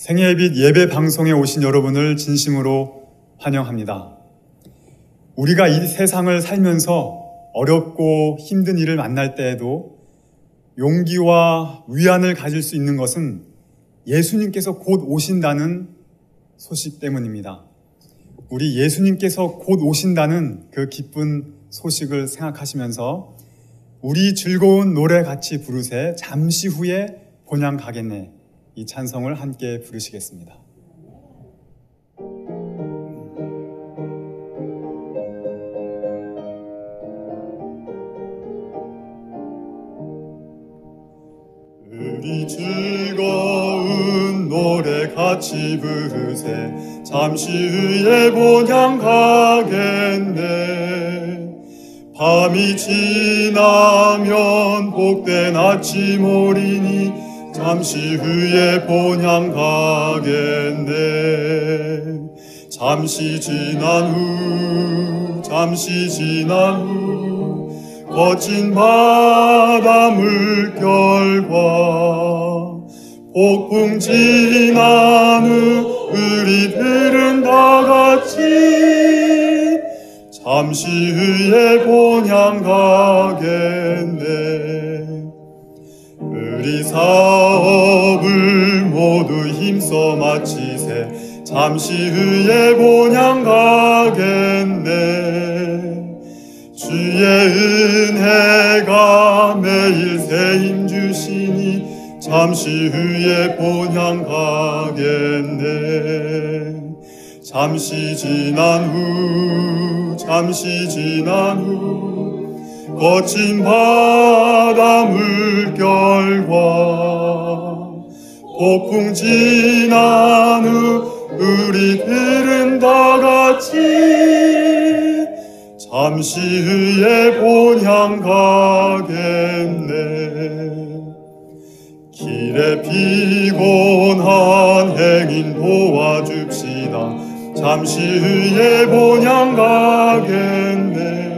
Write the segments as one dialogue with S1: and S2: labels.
S1: 생애빛 예배 방송에 오신 여러분을 진심으로 환영합니다. 우리가 이 세상을 살면서 어렵고 힘든 일을 만날 때에도 용기와 위안을 가질 수 있는 것은 예수님께서 곧 오신다는 소식 때문입니다. 우리 예수님께서 곧 오신다는 그 기쁜 소식을 생각하시면서 우리 즐거운 노래 같이 부르세 잠시 후에 본향 가겠네, 이 찬성을 함께 부르시겠습니다. 우리 즐거운 노래 같이 부르세 잠시 후에 본향 가겠네. 밤이 지나면 복된 아침 오리니 잠시 후에 본향 가겠네. 잠시 지난 후 거친 바다 물결과 폭풍 지난 후 우리들은 다 같이 잠시 후에 본향 가겠네. 우리 사업을 모두 힘써 마치세 잠시 후에 본향 가겠네. 주의 은혜가 매일 새 힘 주시니 잠시 후에 본향 가겠네. 잠시 지난 후 거친 바다 물결과 폭풍 지난 후 우리들은 다 같이 잠시 후에 본향 가겠네. 길에 피곤한 행인 도와줍시다 잠시 후에 본향 가겠네.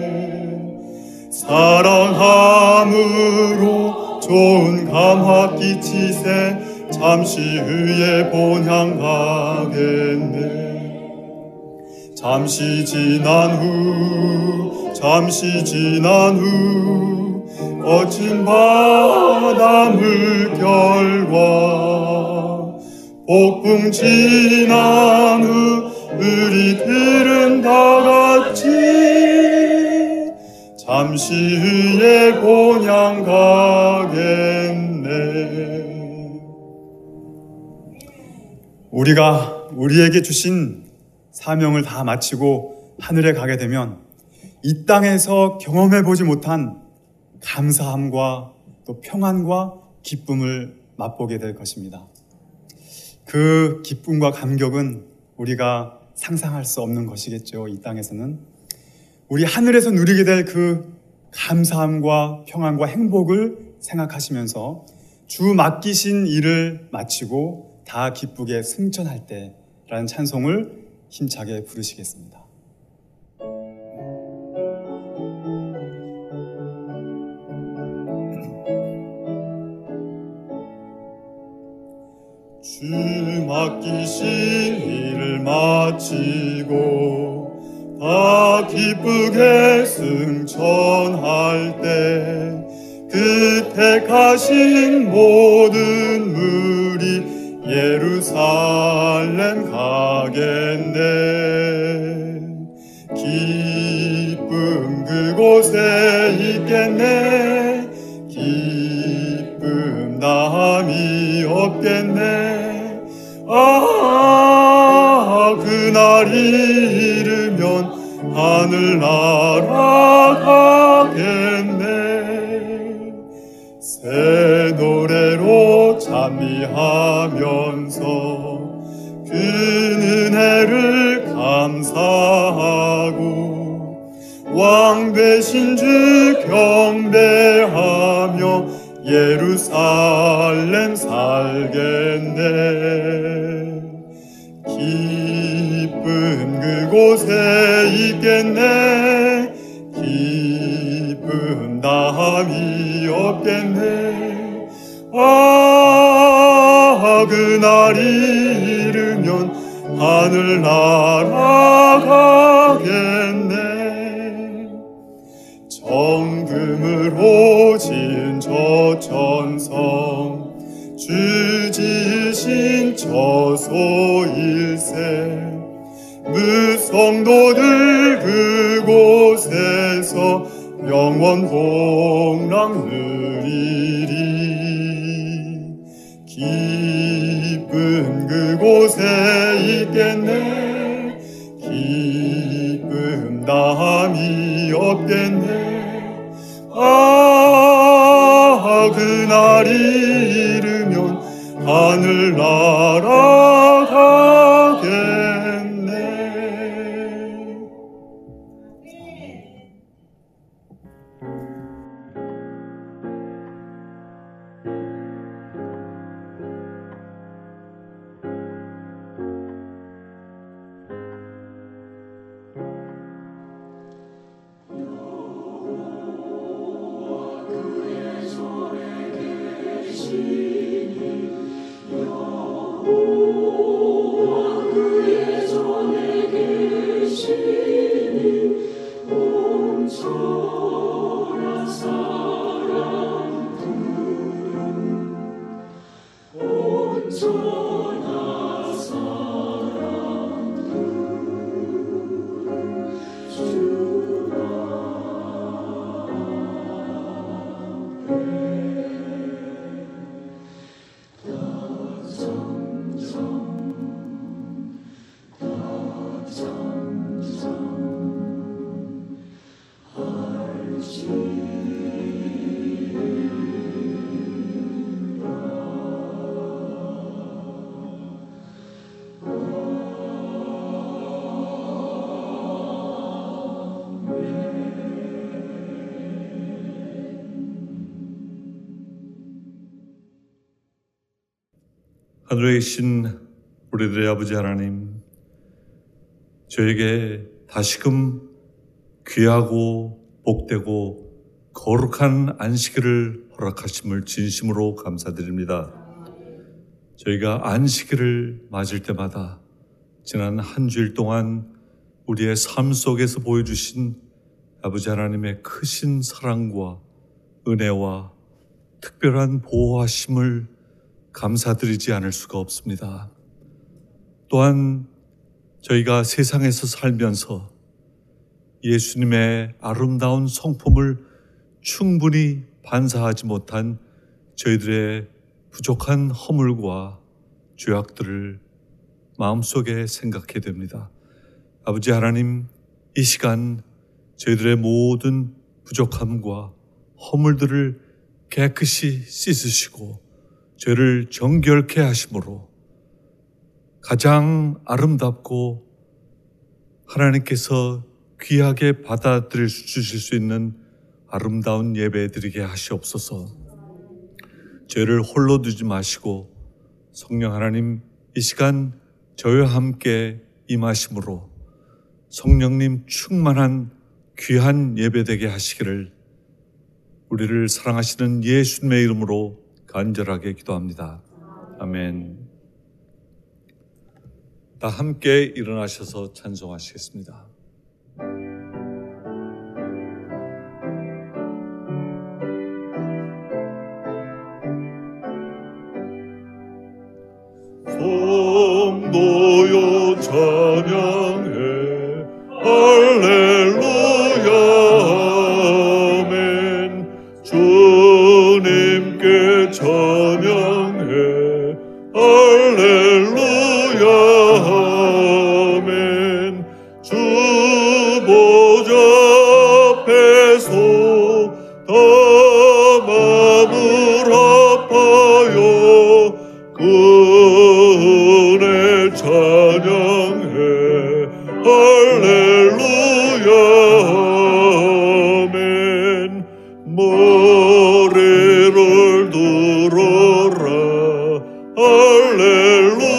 S1: 사랑함으로 좋은 감화 끼치세 잠시 후에 본향 가겠네. 잠시 지난 후 거친 바다 물결과 폭풍 지난 후 우리들은 다 같이 잠시 후에 본향 가겠네. 우리가 우리에게 주신 사명을 다 마치고 하늘에 가게 되면 이 땅에서 경험해보지 못한 감사함과 또 평안과 기쁨을 맛보게 될 것입니다. 그 기쁨과 감격은 우리가 상상할 수 없는 것이겠죠. 이 땅에서는 우리 하늘에서 누리게 될 그 감사함과 평안과 행복을 생각하시면서 주 맡기신 일을 마치고 다 기쁘게 승천할 때라는 찬송을 힘차게 부르시겠습니다. 주 맡기신 일을 마치고 다 기쁘게 승천할 때 그 택하신 모든 무리 예루살렘 가겠네. 기쁨 그곳에 있겠네. 기쁨 다함이 없겠네. 그날이 이르면 하늘나라 가겠네. 새 노래로 찬미하면서 그 은혜를 감사하고 왕 되신 주 경배하며 예루살렘 살겠네. 기쁨 그곳에 있겠네. 기쁨 다함이 없겠네. 그 그날이 이르면 하늘 날아가겠네. 정금으로 지은 저 천성 주 지으신 저 소일세 무성도들 그곳에서 영원 복락 누리리. 기쁨 그곳에 있겠네. 기쁨 다함이 없겠네. 아, 그날이 이르면 하늘 날아가겠네.
S2: 하늘에 계신 우리들의 아버지 하나님, 저에게 다시금 귀하고 복되고 거룩한 안식일을 허락하심을 진심으로 감사드립니다. 저희가 안식일을 맞을 때마다 지난 한 주일 동안 우리의 삶 속에서 보여주신 아버지 하나님의 크신 사랑과 은혜와 특별한 보호하심을 감사드리지 않을 수가 없습니다. 또한 저희가 세상에서 살면서 예수님의 아름다운 성품을 충분히 반사하지 못한 저희들의 부족한 허물과 죄악들을 마음속에 생각하게 됩니다. 아버지 하나님, 이 시간 저희들의 모든 부족함과 허물들을 깨끗이 씻으시고 죄를 정결케 하심으로 가장 아름답고 하나님께서 귀하게 받아들일 주실 수 있는 아름다운 예배 드리게 하시옵소서. 죄를 홀로 두지 마시고 성령 하나님, 이 시간 저희와 함께 임하심으로 성령님 충만한 귀한 예배 되게 하시기를 우리를 사랑하시는 예수님의 이름으로 간절하게 기도합니다. 아멘. 다 함께 일어나셔서 찬송하시겠습니다.
S1: 성도여 찬양해 할렐루야 아멘. 주님께 찬양해 할렐루야 아멘. 주 보좌 앞에서 다 마음을 아파요 그 은혜 찬양해 할렐루야 아멘. 머리를 들어라 할렐루야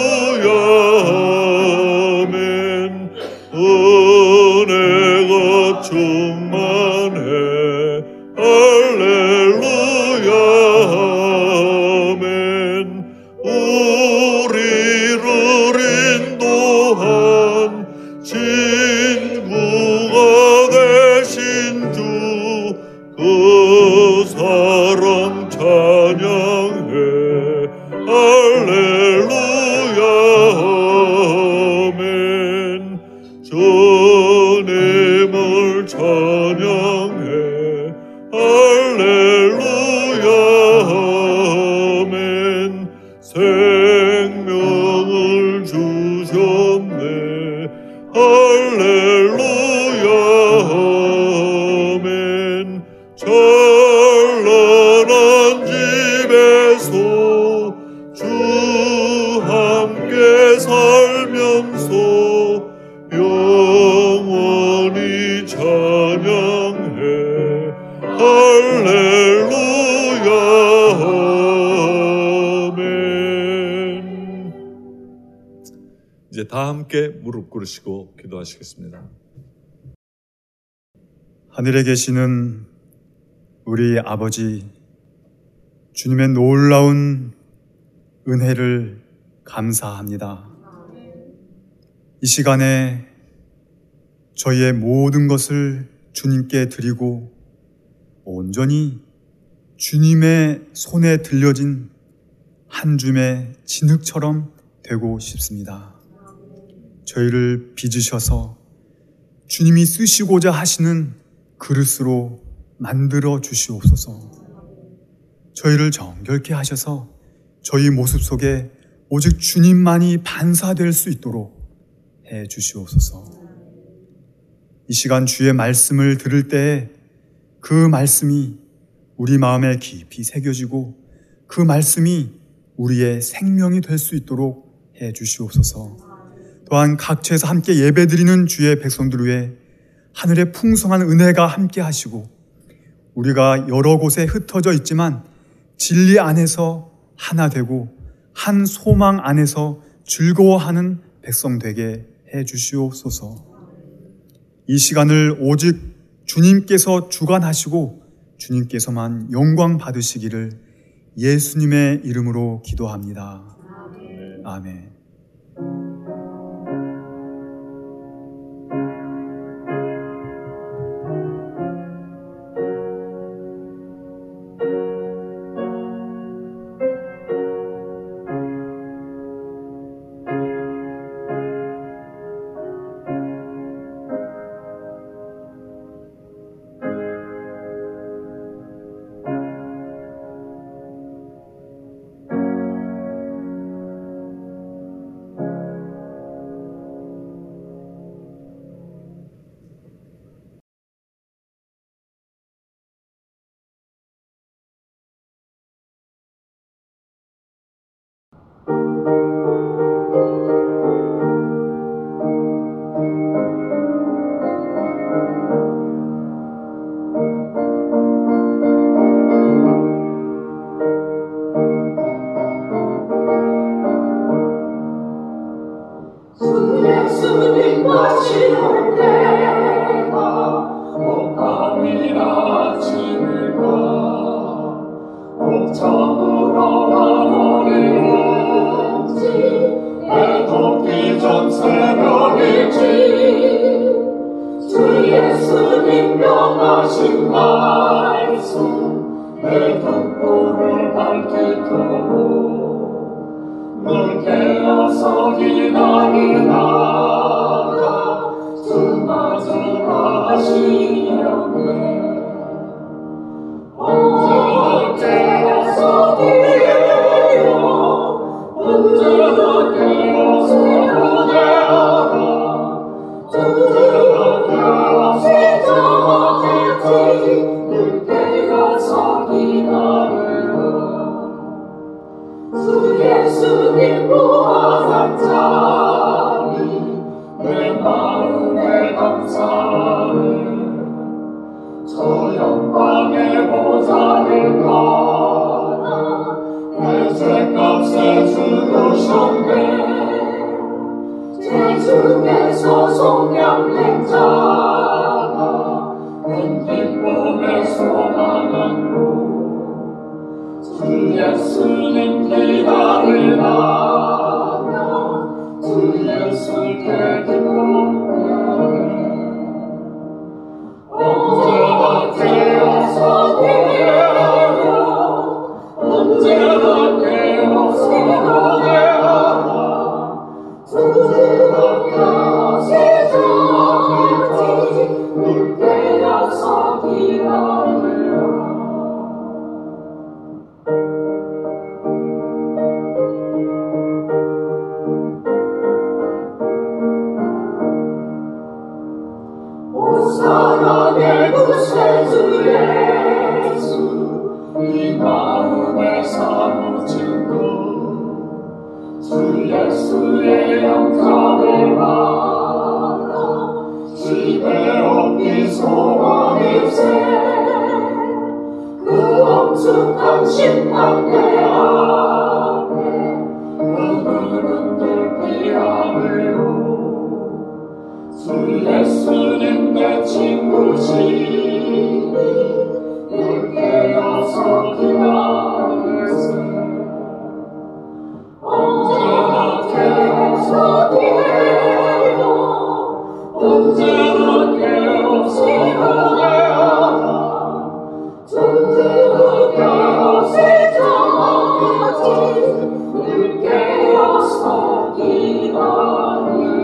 S2: 사랑 찬양해 할렐루야 아멘. 주님을 찬양해 할렐루야 아멘. 생명을 주셨네 할렐루야 아멘. 찬란한 집에서 주 함께 살면서 영원히 찬양해 할렐루야 아멘. 이제 다 함께 무릎 꿇으시고 기도하시겠습니다.
S1: 하늘에 계시는 우리 아버지, 주님의 놀라운 은혜를 감사합니다. 이 시간에 저희의 모든 것을 주님께 드리고 온전히 주님의 손에 들려진 한 줌의 진흙처럼 되고 싶습니다. 저희를 빚으셔서 주님이 쓰시고자 하시는 그릇으로 만들어 주시옵소서. 저희를 정결케 하셔서 저희 모습 속에 오직 주님만이 반사될 수 있도록 해 주시옵소서. 이 시간 주의 말씀을 들을 때에 그 말씀이 우리 마음에 깊이 새겨지고 그 말씀이 우리의 생명이 될 수 있도록 해 주시옵소서. 또한 각처에서 함께 예배드리는 주의 백성들 위해 하늘의 풍성한 은혜가 함께 하시고 우리가 여러 곳에 흩어져 있지만 진리 안에서 하나 되고 한 소망 안에서 즐거워하는 백성 되게 해 주시옵소서. 이 시간을 오직 주님께서 주관하시고 주님께서만 영광 받으시기를 예수님의 이름으로 기도합니다. 아멘.
S3: 언제나 되어서 되어 땅에 사무친 주 예수의 영광을 받아 집에 없기 소원일세 그 엄숙한 심판대 앞에 그들은 들피하네요. 주 예수님 내 친구시니 늘 깨어서 기다릴세 언제나 깨어서 깨어 언제나 깨어서 기다려 언제나 깨어서 자지 늘 깨어서 기다려.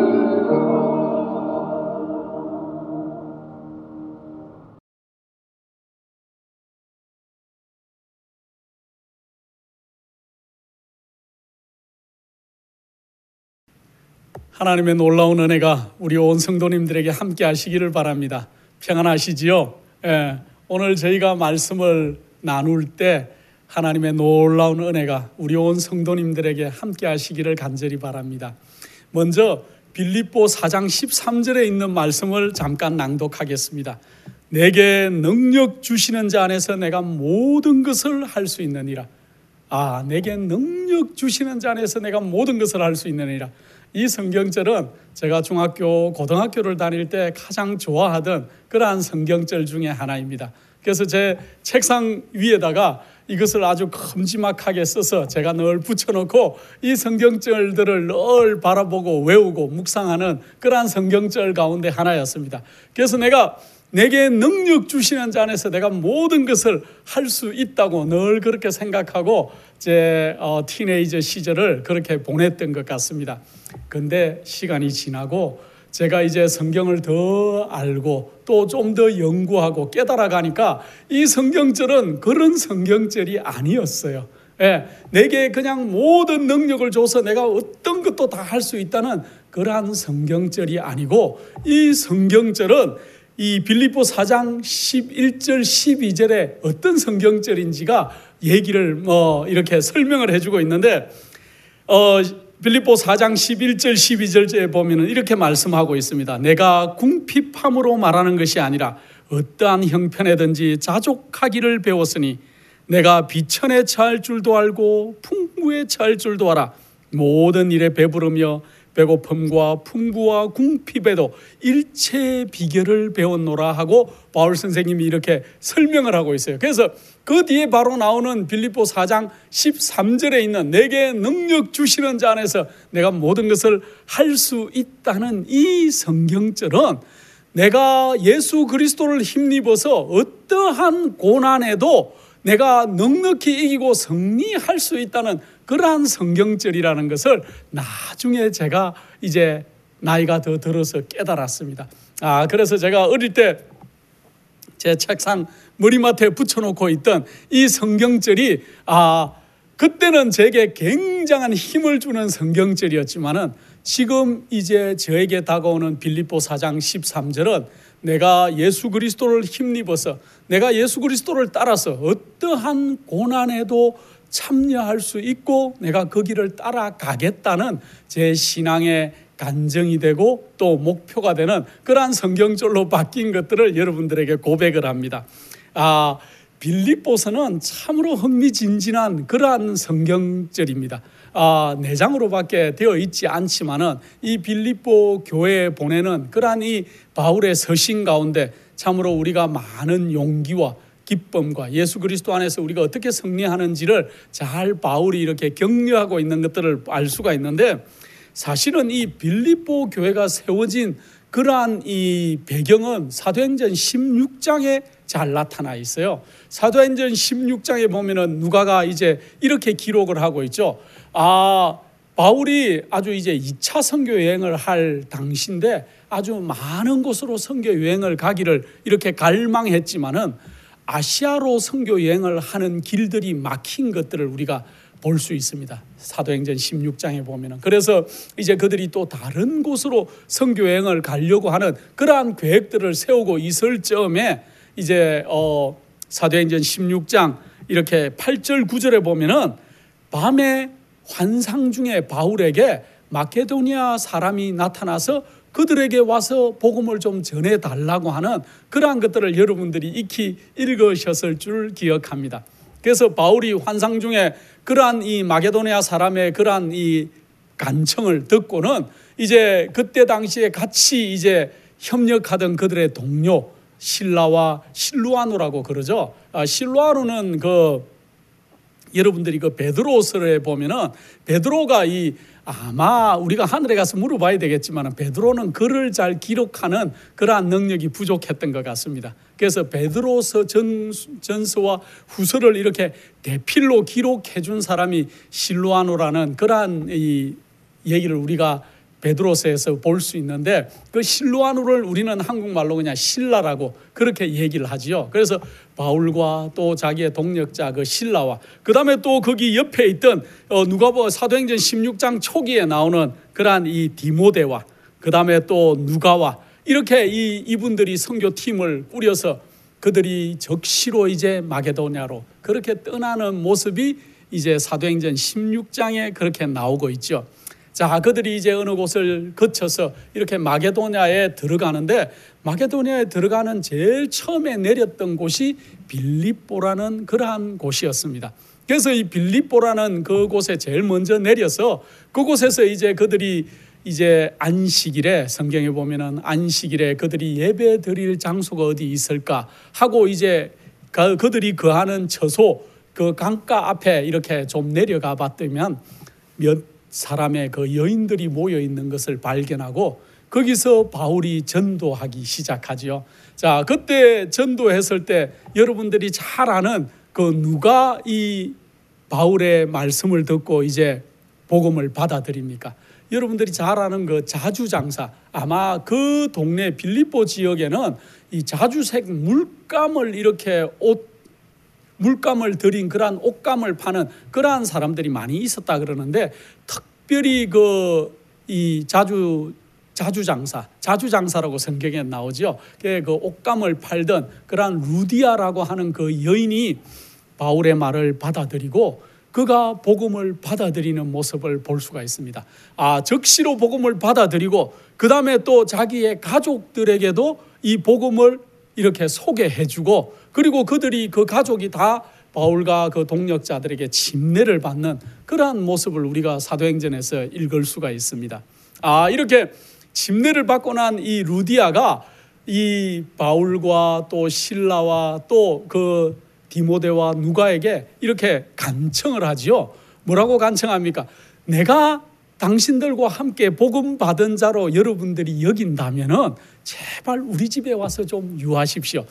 S4: 하나님의 놀라운 은혜가 우리 온 성도님들에게 함께 하시기를 바랍니다. 평안하시지요? 예, 오늘 저희가 말씀을 나눌 때 하나님의 놀라운 은혜가 우리 온 성도님들에게 함께 하시기를 간절히 바랍니다. 먼저 빌립보 4장 13절에 있는 말씀을 잠깐 낭독하겠습니다. 내게 능력 주시는 자 안에서 내가 모든 것을 할 수 있느니라. 내게 능력 주시는 자 안에서 내가 모든 것을 할 수 있느니라. 이 성경절은 제가 중학교, 고등학교를 다닐 때 가장 좋아하던 그러한 성경절 중에 하나입니다. 그래서 제 책상 위에다가 이것을 아주 큼지막하게 써서 제가 늘 붙여놓고 이 성경절들을 늘 바라보고 외우고 묵상하는 그러한 성경절 가운데 하나였습니다. 그래서 내게 능력 주시는 자 안에서 내가 모든 것을 할 수 있다고 늘 그렇게 생각하고 제 티네이저 시절을 그렇게 보냈던 것 같습니다. 그런데 시간이 지나고 제가 이제 성경을 더 알고 또 좀 더 연구하고 깨달아 가니까 이 성경절은 그런 성경절이 아니었어요. 예, 내게 그냥 모든 능력을 줘서 내가 어떤 것도 다 할 수 있다는 그러한 성경절이 아니고 이 성경절은 이 빌립보 4장 11절 12절에 어떤 성경절인지가 얘기를 이렇게 설명을 해주고 있는데 빌립보 4장 11절 12절에 보면 이렇게 말씀하고 있습니다. 내가 궁핍함으로 말하는 것이 아니라 어떠한 형편에든지 자족하기를 배웠으니 내가 비천에 처할 줄도 알고 풍부에 처할 줄도 알아. 모든 일에 배부르며 배고픔과 풍부와 궁핍에도 일체의 비결을 배웠노라 하고 바울 선생님이 이렇게 설명을 하고 있어요. 그래서 그 뒤에 바로 나오는 빌립보 4장 13절에 있는 내게 능력 주시는 자 안에서 내가 모든 것을 할 수 있다는 이 성경절은 내가 예수 그리스도를 힘입어서 어떠한 고난에도 내가 넉넉히 이기고 승리할 수 있다는 그러한 성경절이라는 것을 나중에 제가 이제 나이가 더 들어서 깨달았습니다. 그래서 제가 어릴 때 제 책상 머리맡에 붙여놓고 있던 이 성경절이 그때는 제게 굉장한 힘을 주는 성경절이었지만은 지금 이제 저에게 다가오는 빌립보 4장 13절은 내가 예수 그리스도를 힘입어서 내가 예수 그리스도를 따라서 어떠한 고난에도 참여할 수 있고 내가 그 길을 따라가겠다는 제 신앙의 간정이 되고 또 목표가 되는 그러한 성경절로 바뀐 것들을 여러분들에게 고백을 합니다. 빌립보서는 참으로 흥미진진한 그러한 성경절입니다. 4장으로밖에 되어 있지 않지만은 이 빌립보 교회에 보내는 그러한 이 바울의 서신 가운데 참으로 우리가 많은 용기와 기쁨과 예수 그리스도 안에서 우리가 어떻게 승리하는지를 잘 바울이 이렇게 격려하고 있는 것들을 알 수가 있는데, 사실은 이 빌립보 교회가 세워진 그러한 이 배경은 사도행전 16장에 잘 나타나 있어요. 사도행전 16장에 보면은 누가가 이제 이렇게 기록을 하고 있죠. 바울이 아주 이제 2차 선교 여행을 할 당시인데 아주 많은 곳으로 선교 여행을 가기를 이렇게 갈망했지만은 아시아로 선교 여행을 하는 길들이 막힌 것들을 우리가 볼 수 있습니다. 사도행전 16장에 보면은. 그래서 이제 그들이 또 다른 곳으로 선교 여행을 가려고 하는 그러한 계획들을 세우고 있을 즈음에 이제 사도행전 16장 이렇게 8절 9절에 보면은 밤에 환상 중에 바울에게 마케도니아 사람이 나타나서 그들에게 와서 복음을 좀 전해달라고 하는 그러한 것들을 여러분들이 익히 읽으셨을 줄 기억합니다. 그래서 바울이 환상 중에 그러한 이 마게도니아 사람의 그러한 이 간청을 듣고는 이제 그때 당시에 같이 이제 협력하던 그들의 동료 실라와 실루아누라고 그러죠. 실루아누는 여러분들이 베드로서에 보면은 베드로가 아마 우리가 하늘에 가서 물어봐야 되겠지만 베드로는 글을 잘 기록하는 그러한 능력이 부족했던 것 같습니다. 그래서 베드로서 전서와 후서를 이렇게 대필로 기록해 준 사람이 실루아누라는 그러한 이 얘기를 우리가 베드로서에서 볼 수 있는데 그 실루아누를 우리는 한국말로 그냥 실라라고 그렇게 얘기를 하지요. 그래서 바울과 또 자기의 동력자 그 실라와 그 다음에 또 거기 옆에 있던 누가복음 사도행전 16장 초기에 나오는 그러한 이 디모데와 그 다음에 또 누가와 이렇게 이분들이 선교팀을 꾸려서 그들이 적시로 이제 마게도냐로 그렇게 떠나는 모습이 이제 사도행전 16장에 그렇게 나오고 있죠. 자, 그들이 이제 어느 곳을 거쳐서 이렇게 마게도냐에 들어가는데 마게도냐에 들어가는 제일 처음에 내렸던 곳이 빌립보라는 그러한 곳이었습니다. 그래서 이 빌립보라는 그곳에 제일 먼저 내려서 그곳에서 이제 그들이 이제 안식일에 성경에 보면은 안식일에 그들이 예배 드릴 장소가 어디 있을까 하고 이제 그들이 거하는 처소 그 강가 앞에 이렇게 좀 내려가 봤더면 몇 사람의 그 여인들이 모여 있는 것을 발견하고 거기서 바울이 전도하기 시작하지요. 자, 그때 전도했을 때 여러분들이 잘 아는 그 누가 이 바울의 말씀을 듣고 이제 복음을 받아들입니까? 여러분들이 잘 아는 그 자주장사, 아마 그 동네 빌립보 지역에는 이 자주색 물감을 이렇게 물감을 들인 그러한 옷감을 파는 그러한 사람들이 많이 있었다 그러는데 특별히 이 자주장사라고 성경에 나오죠. 그 옷감을 팔던 그러한 루디아라고 하는 그 여인이 바울의 말을 받아들이고 그가 복음을 받아들이는 모습을 볼 수가 있습니다. 적시로 복음을 받아들이고 그 다음에 또 자기의 가족들에게도 이 복음을 이렇게 소개해주고 그리고 그들이 그 가족이 다 바울과 그 동력자들에게 침례를 받는 그러한 모습을 우리가 사도행전에서 읽을 수가 있습니다. 이렇게 침례를 받고 난 이 루디아가 이 바울과 또 실라와 또 그 디모데와 누가에게 이렇게 간청을 하지요. 뭐라고 간청합니까? 내가 당신들과 함께 복음 받은 자로 여러분들이 여긴다면은 제발 우리 집에 와서 좀 유하십시오.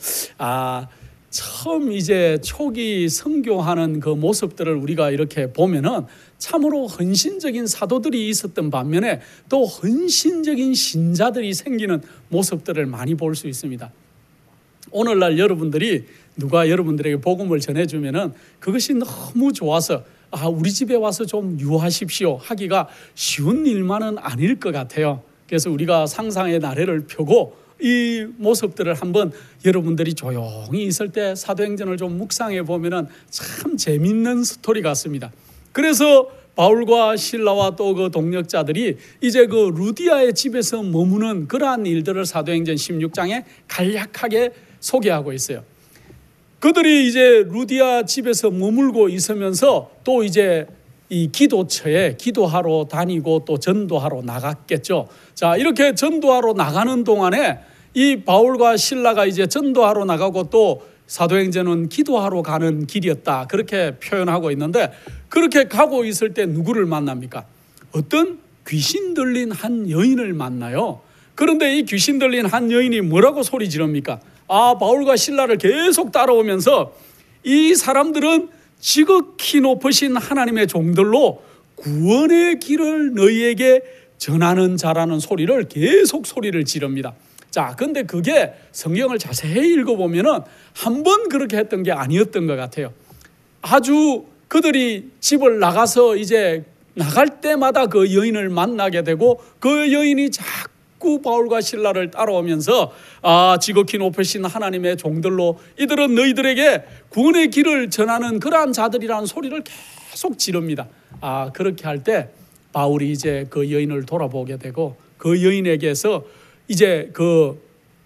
S4: 처음 이제 초기 선교하는 그 모습들을 우리가 이렇게 보면은 참으로 헌신적인 사도들이 있었던 반면에 또 헌신적인 신자들이 생기는 모습들을 많이 볼 수 있습니다. 오늘날 여러분들이 누가 여러분들에게 복음을 전해주면은 그것이 너무 좋아서 우리 집에 와서 좀 유하십시오 하기가 쉬운 일만은 아닐 것 같아요. 그래서 우리가 상상의 나래를 펴고 이 모습들을 한번 여러분들이 조용히 있을 때 사도행전을 좀 묵상해 보면은 참 재밌는 스토리 같습니다. 그래서 바울과 실라와 또 그 동력자들이 이제 그 루디아의 집에서 머무는 그러한 일들을 사도행전 16장에 간략하게 소개하고 있어요. 그들이 이제 루디아 집에서 머물고 있으면서 또 이제 이 기도처에 기도하러 다니고 또 전도하러 나갔겠죠. 자, 이렇게 전도하러 나가는 동안에 이 바울과 실라가 이제 전도하러 나가고 또 사도행전은 기도하러 가는 길이었다 그렇게 표현하고 있는데 그렇게 가고 있을 때 누구를 만납니까? 어떤 귀신 들린 한 여인을 만나요. 그런데 이 귀신 들린 한 여인이 뭐라고 소리 지릅니까? 바울과 실라를 계속 따라오면서 이 사람들은 지극히 높으신 하나님의 종들로 구원의 길을 너희에게 전하는 자라는 소리를 계속 소리를 지릅니다. 자, 근데 그게 성경을 자세히 읽어보면은 한 번 그렇게 했던 게 아니었던 것 같아요. 아주 그들이 집을 나가서 이제 나갈 때마다 그 여인을 만나게 되고 그 여인이 자꾸 자꾸 바울과 실라를 따라오면서 지극히 높으신 하나님의 종들로 이들은 너희들에게 구원의 길을 전하는 그러한 자들이라는 소리를 계속 지릅니다. 그렇게 할 때 바울이 이제 그 여인을 돌아보게 되고 그 여인에게서 이제 그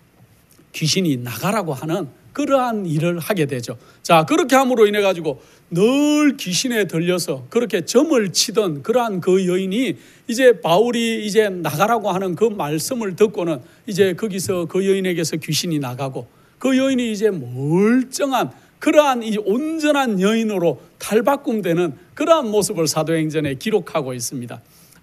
S4: 귀신이 나가라고 하는 그러한 일을 하게 되죠. 자, 그렇게 함으로 인해 가지고 늘 귀신에 들려서 그렇게 점을 치던 그러한 그 여인이 이제 바울이 이제 나가라고 하는 그 말씀을 듣고는 이제 거기서 그 여인에게서 귀신이 나가고 그 여인이 이제 멀쩡한 그러한 이 온전한 여인으로 탈바꿈되는 그러한 모습을 사도행전에 기록하고 있습니다.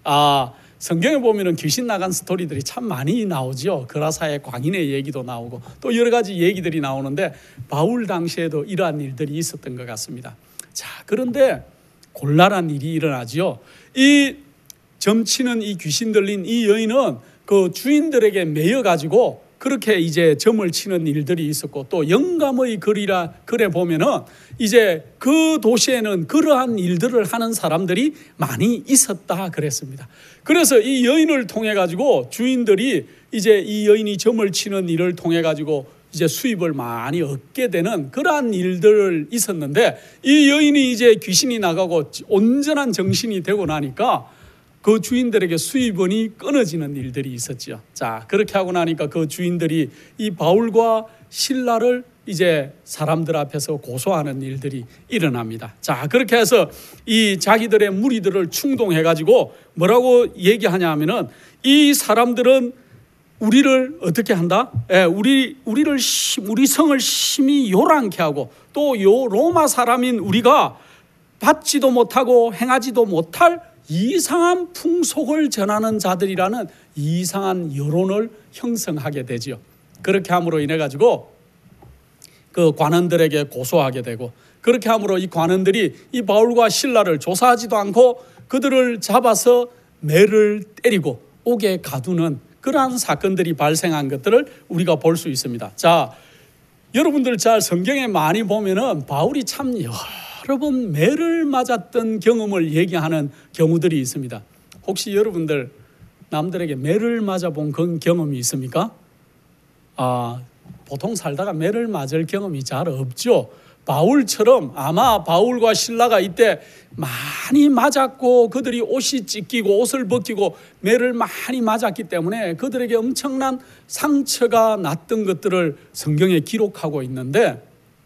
S4: 성경에 보면은 귀신 나간 스토리들이 참 많이 나오죠. 그라사의 광인의 얘기도 나오고 또 여러 가지 얘기들이 나오는데 바울 당시에도 이러한 일들이 있었던 것 같습니다. 자, 그런데 곤란한 일이 일어나죠. 이 점치는 이 귀신 들린 이 여인은 그 주인들에게 매여 가지고 그렇게 이제 점을 치는 일들이 있었고 또 영감의 글에 보면은 이제 그 도시에는 그러한 일들을 하는 사람들이 많이 있었다 그랬습니다. 그래서 이 여인을 통해 가지고 주인들이 이제 이 여인이 점을 치는 일을 통해 가지고 이제 수입을 많이 얻게 되는 그러한 일들 있었는데 이 여인이 이제 귀신이 나가고 온전한 정신이 되고 나니까 그 주인들에게 수입원이 끊어지는 일들이 있었죠. 자, 그렇게 하고 나니까 그 주인들이 이 바울과 실라를 이제 사람들 앞에서 고소하는 일들이 일어납니다. 자, 그렇게 해서 이 자기들의 무리들을 충동해 가지고 뭐라고 얘기하냐 하면은 이 사람들은 우리를 어떻게 한다? 우리 성을 심히 요란케 하고 또 요 로마 사람인 우리가 받지도 못하고 행하지도 못할 이상한 풍속을 전하는 자들이라는 이상한 여론을 형성하게 되지요. 그렇게 함으로 인해 가지고 그 관원들에게 고소하게 되고 그렇게 함으로 이 관원들이 이 바울과 실라를 조사하지도 않고 그들을 잡아서 매를 때리고 옥에 가두는 그러한 사건들이 발생한 것들을 우리가 볼 수 있습니다. 자, 여러분들 잘 성경에 많이 보면은 바울이 참 여러 번 매를 맞았던 경험을 얘기하는 경우들이 있습니다. 혹시 여러분들 남들에게 매를 맞아본 그런 경험이 있습니까? 보통 살다가 매를 맞을 경험이 잘 없죠. 바울처럼 아마 바울과 실라가 이때 많이 맞았고 그들이 옷이 찢기고 옷을 벗기고 매를 많이 맞았기 때문에 그들에게 엄청난 상처가 났던 것들을 성경에 기록하고 있는데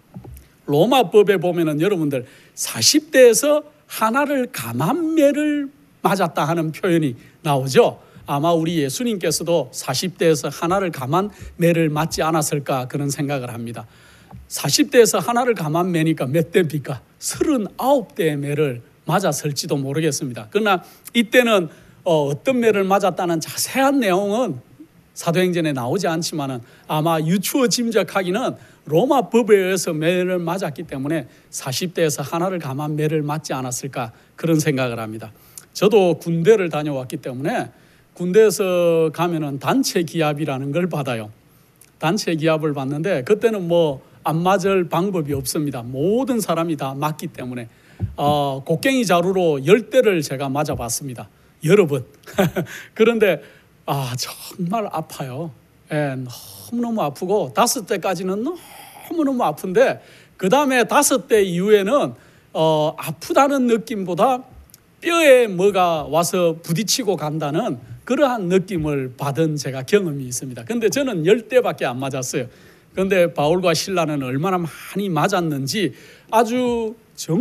S4: 로마법에 보면은 여러분들 40대에서 하나를 감한 매를 맞았다 하는 표현이 나오죠. 아마 우리 예수님께서도 40대에서 하나를 감한 매를 맞지 않았을까 그런 생각을 합니다. 40대에서 하나를 감한 매니까 몇 대입니까? 39대의 매를 맞았을지도 모르겠습니다. 그러나 이때는 어떤 매를 맞았다는 자세한 내용은 사도행전에 나오지 않지만은 아마 유추어 짐작하기는 로마 법에 의해서 매를 맞았기 때문에 40대에서 하나를 감한 매를 맞지 않았을까 그런 생각을 합니다. 저도 군대를 다녀왔기 때문에 군대에서 가면은 단체 기합이라는 걸 받아요. 단체 기합을 받는데 그때는 뭐 안 맞을 방법이 없습니다. 모든 사람이 다 맞기 때문에 곡괭이 자루로 10대를 제가 맞아봤습니다. 여러 번. 그런데 정말 아파요. 너무너무 아프고 5대까지는 너무너무 아픈데 그 다음에 5대 이후에는 아프다는 느낌보다 뼈에 뭐가 와서 부딪히고 간다는 그러한 느낌을 받은 제가 경험이 있습니다. 근데 저는 10대밖에 안 맞았어요. 그런데 바울과 실라는 얼마나 많이 맞았는지 아주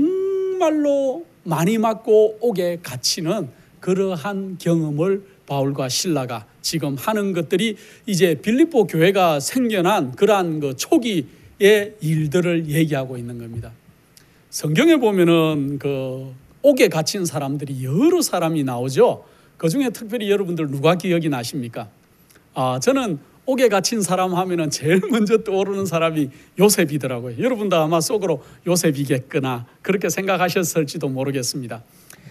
S4: 정말로 많이 맞고 옥에 갇히는 그러한 경험을 바울과 실라가 지금 하는 것들이 이제 빌립보 교회가 생겨난 그러한 그 초기의 일들을 얘기하고 있는 겁니다. 성경에 보면은 그 옥에 갇힌 사람들이 여러 사람이 나오죠. 그 중에 특별히 여러분들 누가 기억이 나십니까? 저는 옥에 갇힌 사람 하면은 제일 먼저 떠오르는 사람이 요셉이더라고요. 여러분도 아마 속으로 요셉이겠거나 그렇게 생각하셨을지도 모르겠습니다.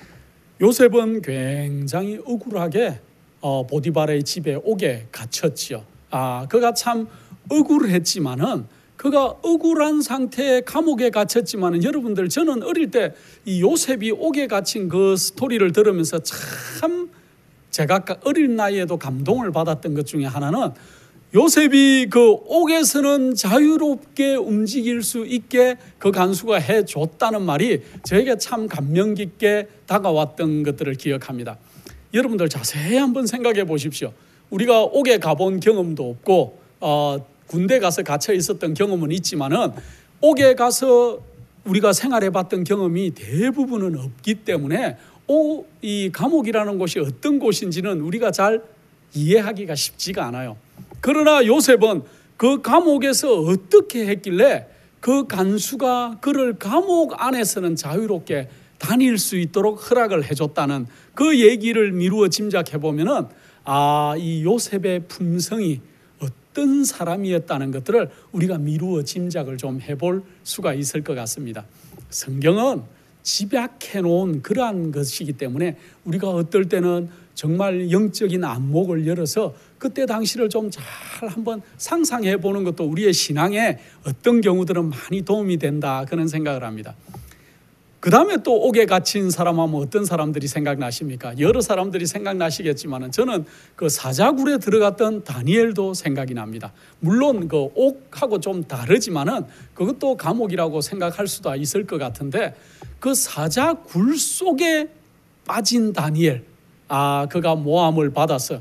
S4: 요셉은 굉장히 억울하게 보디발의 집에 옥에 갇혔지요. 그가 참 억울했지만은 그가 억울한 상태에 감옥에 갇혔지만은 여러분들 저는 어릴 때 이 요셉이 옥에 갇힌 그 스토리를 들으면서 참 제가 어린 나이에도 감동을 받았던 것 중에 하나는 요셉이 그 옥에서는 자유롭게 움직일 수 있게 그 간수가 해줬다는 말이 저에게 참 감명 깊게 다가왔던 것들을 기억합니다. 여러분들 자세히 한번 생각해 보십시오. 우리가 옥에 가본 경험도 없고 군대 가서 갇혀 있었던 경험은 있지만은 옥에 가서 우리가 생활해 봤던 경험이 대부분은 없기 때문에 이 감옥이라는 곳이 어떤 곳인지는 우리가 잘 이해하기가 쉽지가 않아요. 그러나 요셉은 그 감옥에서 어떻게 했길래 그 간수가 그를 감옥 안에서는 자유롭게 다닐 수 있도록 허락을 해줬다는 그 얘기를 미루어 짐작해 보면은 이 요셉의 품성이 어떤 사람이었다는 것들을 우리가 미루어 짐작을 좀 해볼 수가 있을 것 같습니다. 성경은 집약해 놓은 그러한 것이기 때문에 우리가 어떨 때는 정말 영적인 안목을 열어서 그때 당시를 좀 잘 한번 상상해 보는 것도 우리의 신앙에 어떤 경우들은 많이 도움이 된다 그런 생각을 합니다. 그 다음에 또 옥에 갇힌 사람 하면 어떤 사람들이 생각나십니까? 여러 사람들이 생각나시겠지만 저는 그 사자굴에 들어갔던 다니엘도 생각이 납니다. 물론 그 옥하고 좀 다르지만은 그것도 감옥이라고 생각할 수도 있을 것 같은데 그 사자굴 속에 빠진 다니엘, 그가 모함을 받아서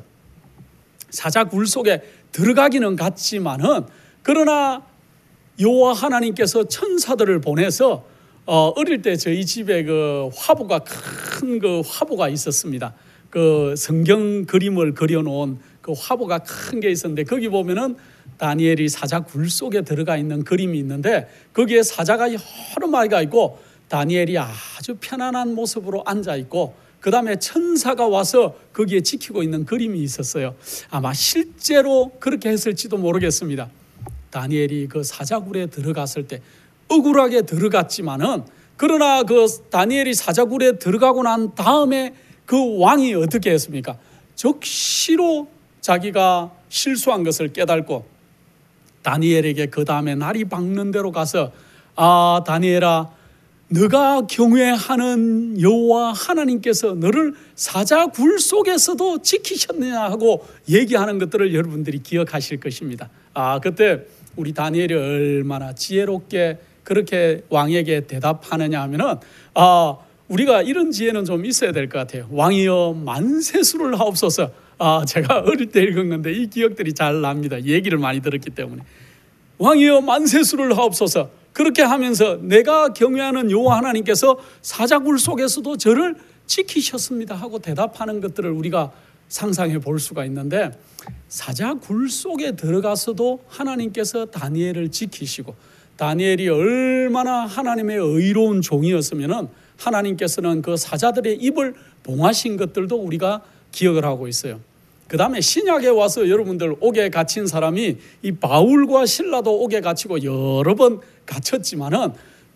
S4: 사자굴 속에 들어가기는 갔지만은 그러나 여호와 하나님께서 천사들을 보내서 어릴 때 저희 집에 그 화보가 큰 그 화보가 있었습니다. 그 성경 그림을 그려놓은 그 화보가 큰 게 있었는데 거기 보면은 다니엘이 사자 굴 속에 들어가 있는 그림이 있는데 거기에 사자가 여러 마리가 있고 다니엘이 아주 편안한 모습으로 앉아 있고 그 다음에 천사가 와서 거기에 지키고 있는 그림이 있었어요. 아마 실제로 그렇게 했을지도 모르겠습니다. 다니엘이 그 사자굴에 들어갔을 때 억울하게 들어갔지만은 그러나 그 다니엘이 사자굴에 들어가고 난 다음에 그 왕이 어떻게 했습니까? 적시로 자기가 실수한 것을 깨닫고 다니엘에게 그 다음에 날이 밝는 대로 가서 다니엘아 너가 경외하는 여호와 하나님께서 너를 사자굴 속에서도 지키셨느냐 하고 얘기하는 것들을 여러분들이 기억하실 것입니다. 그때 우리 다니엘이 얼마나 지혜롭게 그렇게 왕에게 대답하느냐 하면은 우리가 이런 지혜는 좀 있어야 될 것 같아요. 왕이여 만세수를 하옵소서. 제가 어릴 때 읽은 건데 이 기억들이 잘 납니다. 얘기를 많이 들었기 때문에. 왕이여 만세수를 하옵소서. 그렇게 하면서 내가 경외하는 여호와 하나님께서 사자굴 속에서도 저를 지키셨습니다 하고 대답하는 것들을 우리가 상상해 볼 수가 있는데 사자굴 속에 들어가서도 하나님께서 다니엘을 지키시고 다니엘이 얼마나 하나님의 의로운 종이었으면은 하나님께서는 그 사자들의 입을 봉하신 것들도 우리가 기억을 하고 있어요. 그 다음에 신약에 와서 여러분들 옥에 갇힌 사람이 이 바울과 실라도 옥에 갇히고 여러 번 갇혔지만은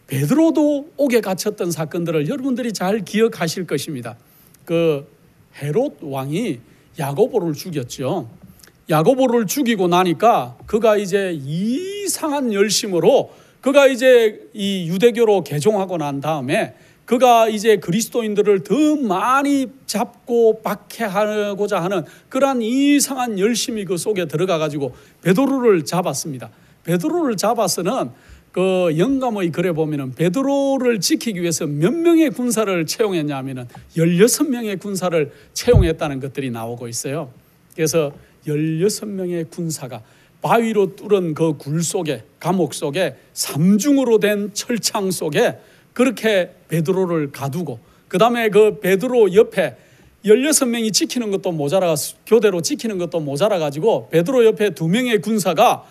S4: 베드로도 옥에 갇혔던 사건들을 여러분들이 잘 기억하실 것입니다. 그 헤롯 왕이 야고보를 죽였죠. 야고보를 죽이고 나니까 그가 이제 이상한 열심으로 그가 이제 이 유대교로 개종하고 난 다음에 그가 이제 그리스도인들을 더 많이 잡고 박해하고자 하는 그러한 이상한 열심이 그 속에 들어가 가지고 베드로를 잡았습니다. 베드로를 잡아서는 그 영감의 글에 보면은 베드로를 지키기 위해서 몇 명의 군사를 채용했냐 하면은 16명의 군사를 채용했다는 것들이 나오고 있어요. 그래서 16명의 군사가 바위로 뚫은 그 굴 속에 감옥 속에 삼중으로 된 철창 속에 그렇게 베드로를 가두고 그 다음에 그 베드로 옆에 16명이 지키는 것도 모자라 교대로 지키는 것도 모자라 가지고 베드로 옆에 2명의 군사가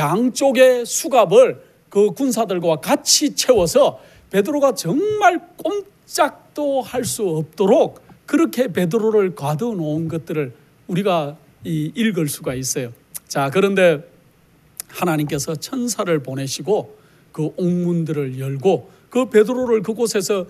S4: 양쪽의 수갑을 그 군사들과 같이 채워서 베드로가 정말 꼼짝도 할 수 없도록 그렇게 베드로를 가둬 놓은 것들을 우리가 읽을 수가 있어요. 자, 그런데 하나님께서 천사를 보내시고 그 옥문들을 열고 그 베드로를 그곳에서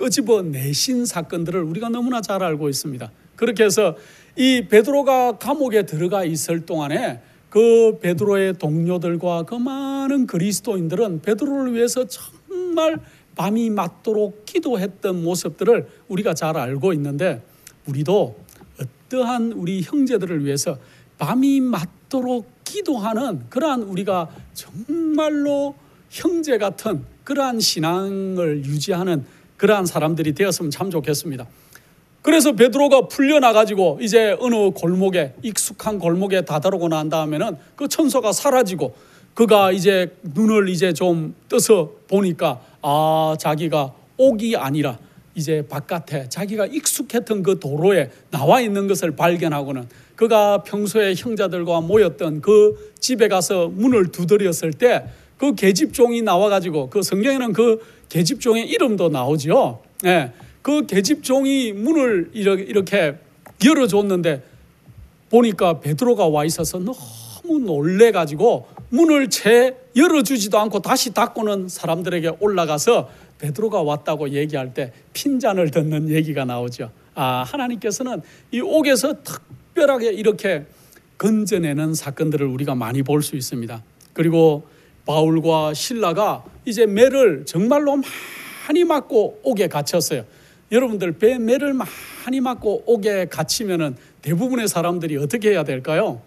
S4: 끄집어내신 사건들을 우리가 너무나 잘 알고 있습니다. 그렇게 해서 이 베드로가 감옥에 들어가 있을 동안에 그 베드로의 동료들과 그 많은 그리스도인들은 베드로를 위해서 정말 밤이 맞도록 기도했던 모습들을 우리가 잘 알고 있는데 우리도 어떠한 우리 형제들을 위해서 밤이 맞도록 기도하는 그러한 우리가 정말로 형제 같은 그러한 신앙을 유지하는 그러한 사람들이 되었으면 참 좋겠습니다. 그래서 베드로가 풀려나가지고 이제 어느 골목에, 익숙한 골목에 다다르고 난 다음에는 그 천사가 사라지고 그가 이제 눈을 이제 좀 떠서 보니까 자기가 옥이 아니라 이제 바깥에 자기가 익숙했던 그 도로에 나와 있는 것을 발견하고는 그가 평소에 형제들과 모였던 그 집에 가서 문을 두드렸을 때 그 계집종이 나와가지고, 그 성경에는 그 계집종의 이름도 나오죠. 예, 그 계집종이 문을 이렇게 열어줬는데 보니까 베드로가 와 있어서 너무 놀래가지고 문을 채 열어주지도 않고 다시 닫고는 사람들에게 올라가서 베드로가 왔다고 얘기할 때 핀잔을 듣는 얘기가 나오죠. 하나님께서는 이 옥에서 특별하게 이렇게 건져내는 사건들을 우리가 많이 볼 수 있습니다. 그리고 바울과 실라가 이제 매를 정말로 많이 맞고 옥에 갇혔어요. 여러분들 매를 많이 맞고 옥에 갇히면은 대부분의 사람들이 어떻게 해야 될까요?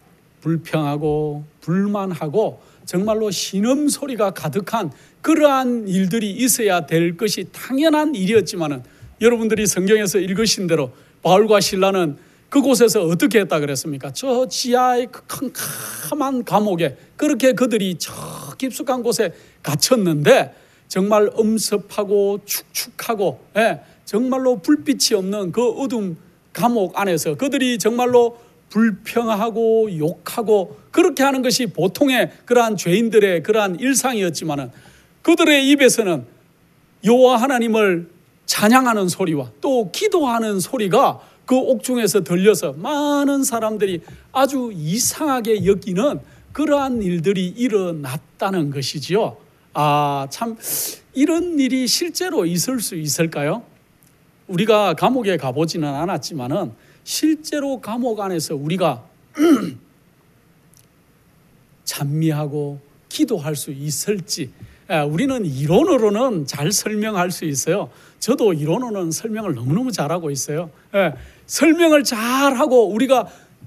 S4: 불평하고 불만하고 정말로 신음소리가 가득한 그러한 일들이 있어야 될 것이 당연한 일이었지만은, 여러분들이 성경에서 읽으신 대로 바울과 실라는 그곳에서 어떻게 했다 그랬습니까? 저 지하의 그 캄캄한 감옥에 그렇게 그들이 저 깊숙한 곳에 갇혔는데 정말 엄습하고 축축하고 정말로 불빛이 없는 그 어둠 감옥 안에서 그들이 정말로 불평하고 욕하고 그렇게 하는 것이 보통의 그러한 죄인들의 그러한 일상이었지만은, 그들의 입에서는 여호와 하나님을 찬양하는 소리와 또 기도하는 소리가 그 옥중에서 들려서 많은 사람들이 아주 이상하게 여기는 그러한 일들이 일어났다는 것이지요. 참 이런 일이 실제로 있을 수 있을까요? 우리가 감옥에 가보지는 않았지만은 실제로 감옥 안에서 우리가 찬미하고 기도할 수 있을지, 우리는 이론으로는 잘 설명할 수 있어요. 저도 이론으로는 설명을 너무너무 잘하고 있어요. 설명을 잘하고 우리가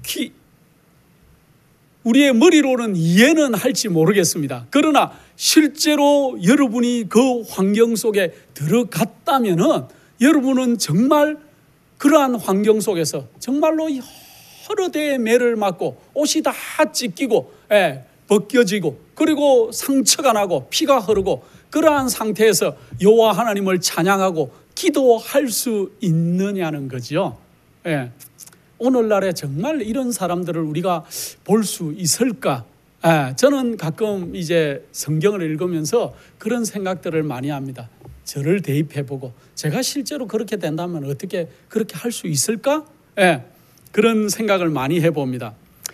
S4: 우리의 머리로는 이해는 할지 모르겠습니다. 그러나 실제로 여러분이 그 환경 속에 들어갔다면은 여러분은 정말 그러한 환경 속에서 정말로 여러 대의 매를 맞고 옷이 다 찢기고 벗겨지고 그리고 상처가 나고 피가 흐르고 그러한 상태에서 여호와 하나님을 찬양하고 기도할 수 있느냐는 거죠. 오늘날에 정말 이런 사람들을 우리가 볼 수 있을까? 저는 가끔 이제 성경을 읽으면서 그런 생각들을 많이 합니다. 저를 대입해보고 제가 실제로 그렇게 된다면 어떻게 그렇게 할 수 있을까? 그런 생각을 많이 해봅니다.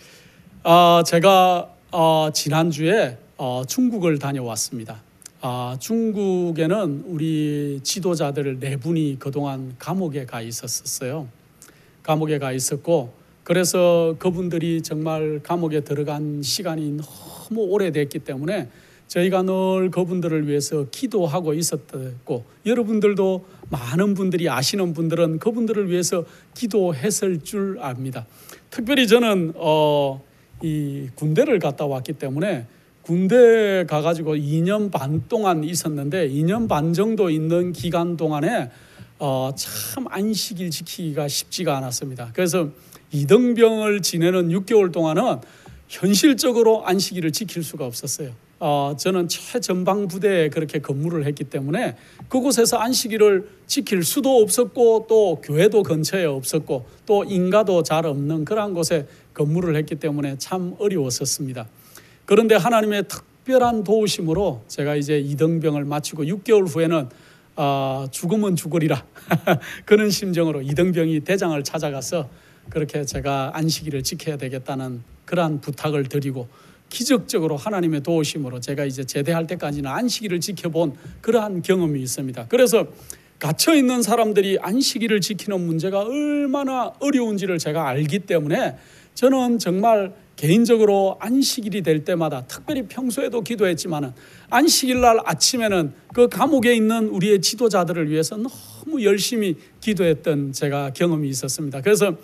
S4: 제가 지난주에 중국을 다녀왔습니다. 중국에는 우리 지도자들 4분이 그동안 감옥에 가 있었어요. 감옥에 가 있었고, 그래서 그분들이 정말 감옥에 들어간 시간이 너무 오래됐기 때문에 저희가 늘 그분들을 위해서 기도하고 있었고, 여러분들도 많은 분들이 아시는 분들은 그분들을 위해서 기도했을 줄 압니다. 특별히 저는 이 군대를 갔다 왔기 때문에 군대 가가지고 2년 반 동안 있었는데 2년 반 정도 있는 기간 동안에 참 안식일 지키기가 쉽지가 않았습니다. 그래서 이등병을 지내는 6개월 동안은 현실적으로 안식일을 지킬 수가 없었어요. 저는 최전방 부대에 그렇게 근무를 했기 때문에 그곳에서 안식일을 지킬 수도 없었고 또 교회도 근처에 없었고 또 인가도 잘 없는 그런 곳에 근무를 했기 때문에 참 어려웠었습니다. 그런데 하나님의 특별한 도우심으로 제가 이제 이등병을 마치고 6개월 후에는 죽으면 죽으리라 그런 심정으로 이등병이 대장을 찾아가서 그렇게 제가 안식일을 지켜야 되겠다는 그러한 부탁을 드리고, 기적적으로 하나님의 도우심으로 제가 이제 제대할 때까지는 안식일을 지켜본 그러한 경험이 있습니다. 그래서 갇혀있는 사람들이 안식일을 지키는 문제가 얼마나 어려운지를 제가 알기 때문에 저는 정말 개인적으로 안식일이 될 때마다, 특별히 평소에도 기도했지만은 안식일 날 아침에는 그 감옥에 있는 우리의 지도자들을 위해서 너무 열심히 기도했던 제가 경험이 있었습니다. 그래서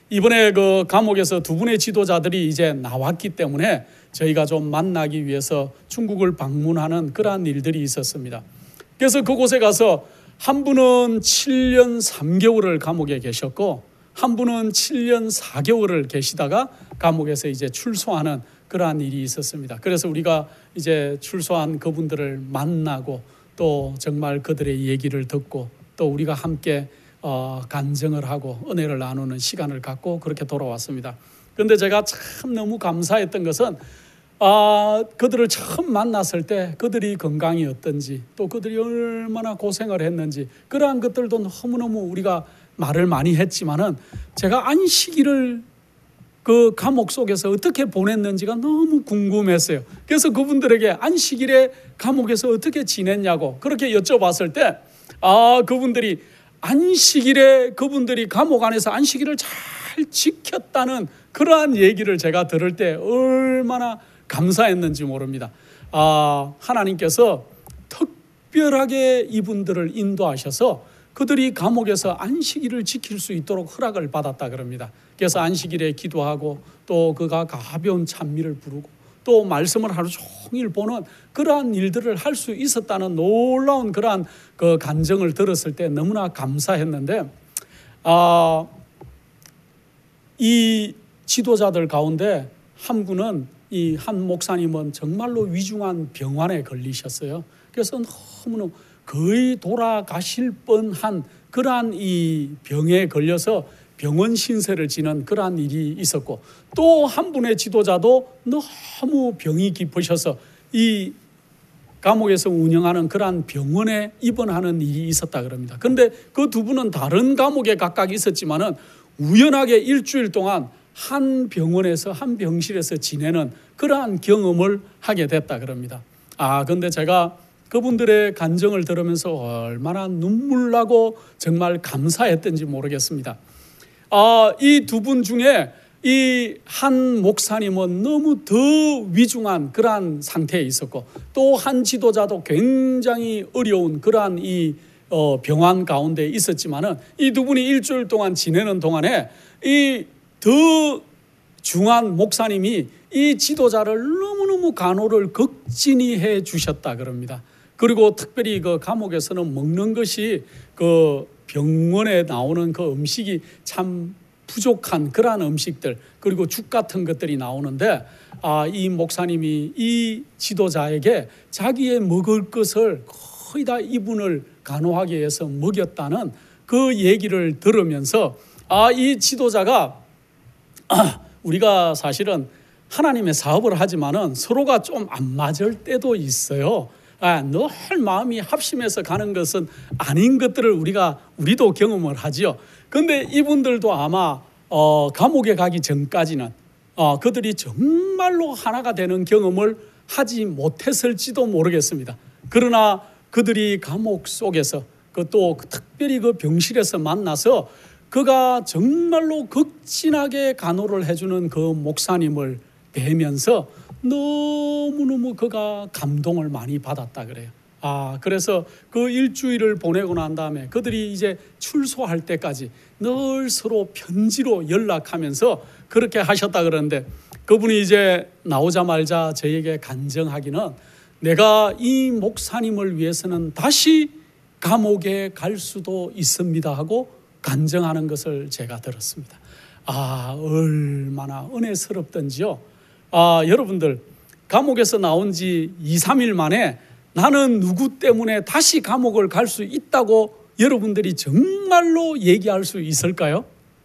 S4: 이번에 그 감옥에서 두 분의 지도자들이 이제 나왔기 때문에 저희가 좀 만나기 위해서 중국을 방문하는 그러한 일들이 있었습니다. 그래서 그곳에 가서 한 분은 7년 3개월을 감옥에 계셨고 한 분은 7년 4개월을 계시다가 감옥에서 이제 출소하는 그러한 일이 있었습니다. 그래서 우리가 이제 출소한 그분들을 만나고 또 정말 그들의 얘기를 듣고 또 우리가 함께 간증을 하고 은혜를 나누는 시간을 갖고 그렇게 돌아왔습니다. 그런데 제가 참 너무 감사했던 것은 그들을 처음 만났을 때 그들이 건강이 어떤지 또 그들이 얼마나 고생을 했는지 그러한 것들도 너무너무 우리가 말을 많이 했지만은 제가 안식일을 그 감옥 속에서 어떻게 보냈는지가 너무 궁금했어요. 그래서 그분들에게 안식일에 감옥에서 어떻게 지냈냐고 그렇게 여쭤봤을 때 그분들이 안식일에 그분들이 감옥 안에서 안식일을 잘 지켰다는 그러한 얘기를 제가 들을 때 얼마나 감사했는지 모릅니다. 하나님께서 특별하게 이분들을 인도하셔서 그들이 감옥에서 안식일을 지킬 수 있도록 허락을 받았다 그럽니다. 그래서 안식일에 기도하고 또 그가 가벼운 찬미를 부르고 또 말씀을 하루 종일 보는 그러한 일들을 할 수 있었다는 놀라운 그러한 그 간증을 들었을 때 너무나 감사했는데 이 지도자들 가운데 한 분은 이 한 목사님은 정말로 위중한 병환에 걸리셨어요. 그래서 너무너무 거의 돌아가실 뻔한 그러한 이 병에 걸려서 병원 신세를 지는 그러한 일이 있었고 또 한 분의 지도자도 너무 병이 깊으셔서 이 감옥에서 운영하는 그러한 병원에 입원하는 일이 있었다 그럽니다. 그런데 그 두 분은 다른 감옥에 각각 있었지만은 우연하게 일주일 동안 한 병원에서 한 병실에서 지내는 그러한 경험을 하게 됐다 그럽니다. 그런데 제가 그분들의 간증을 들으면서 얼마나 눈물 나고 정말 감사했던지 모르겠습니다. 이 두 분 중에 이 한 목사님은 너무 더 위중한 그러한 상태에 있었고 또 한 지도자도 굉장히 어려운 그러한 이 병환 가운데 있었지만은 이 두 분이 일주일 동안 지내는 동안에 이 더 중한 목사님이 이 지도자를 너무너무 간호를 극진히 해 주셨다 그럽니다. 그리고 특별히 그 감옥에서는 먹는 것이 그 병원에 나오는 그 음식이 참 부족한 그러한 음식들 그리고 죽 같은 것들이 나오는데 이 목사님이 이 지도자에게 자기의 먹을 것을 거의 다 이분을 간호하기 위해서 먹였다는 그 얘기를 들으면서 이 지도자가 우리가 사실은 하나님의 사업을 하지만은 서로가 좀 안 맞을 때도 있어요. 늘 마음이 합심해서 가는 것은 아닌 것들을 우리도 경험을 하지요. 그런데 이분들도 아마 감옥에 가기 전까지는 그들이 정말로 하나가 되는 경험을 하지 못했을지도 모르겠습니다. 그러나 그들이 감옥 속에서 또 특별히 그 병실에서 만나서 그가 정말로 극진하게 간호를 해주는 그 목사님을 뵈면서 너무너무 그가 감동을 많이 받았다 그래요. 그래서 그 일주일을 보내고 난 다음에 그들이 이제 출소할 때까지 늘 서로 편지로 연락하면서 그렇게 하셨다 그러는데 그분이 이제 나오자마자 저에게 간증하기는 내가 이 목사님을 위해서는 다시 감옥에 갈 수도 있습니다 하고 간증하는 것을 제가 들었습니다. 얼마나 은혜스럽던지요. 여러분들 감옥에서 나온 지 2, 3일 만에 나는 누구 때문에 다시 감옥을 갈 수 있다고 여러분들이 정말로 얘기할 수 있을까요?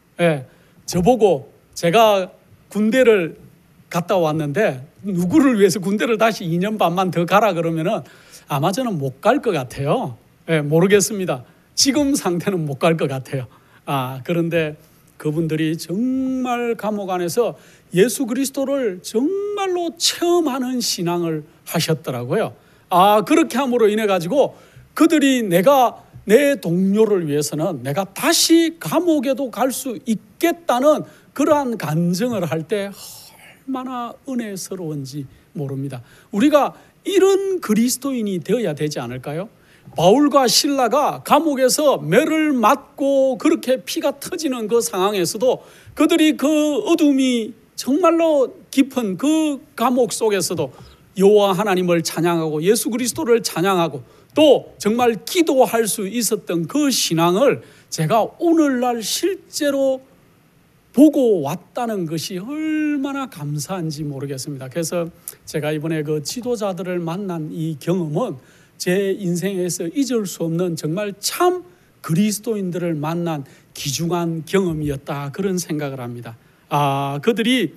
S4: 저보고 제가 군대를 갔다 왔는데 누구를 위해서 군대를 다시 2년 반만 더 가라 그러면은 아마 저는 못 갈 것 같아요. 모르겠습니다. 지금 상태는 못 갈 것 같아요. 그런데 그분들이 정말 감옥 안에서 예수 그리스도를 정말로 체험하는 신앙을 하셨더라고요. 그렇게 함으로 인해 가지고 그들이 내가 내 동료를 위해서는 내가 다시 감옥에도 갈 수 있겠다는 그러한 간증을 할 때 얼마나 은혜스러운지 모릅니다. 우리가 이런 그리스도인이 되어야 되지 않을까요? 바울과 실라가 감옥에서 매를 맞고 그렇게 피가 터지는 그 상황에서도 그들이 그 어둠이 정말로 깊은 그 감옥 속에서도 여호와 하나님을 찬양하고 예수 그리스도를 찬양하고 또 정말 기도할 수 있었던 그 신앙을 제가 오늘날 실제로 보고 왔다는 것이 얼마나 감사한지 모르겠습니다. 그래서 제가 이번에 그 지도자들을 만난 이 경험은 제 인생에서 잊을 수 없는 정말 참 그리스도인들을 만난 귀중한 경험이었다, 그런 생각을 합니다. 그들이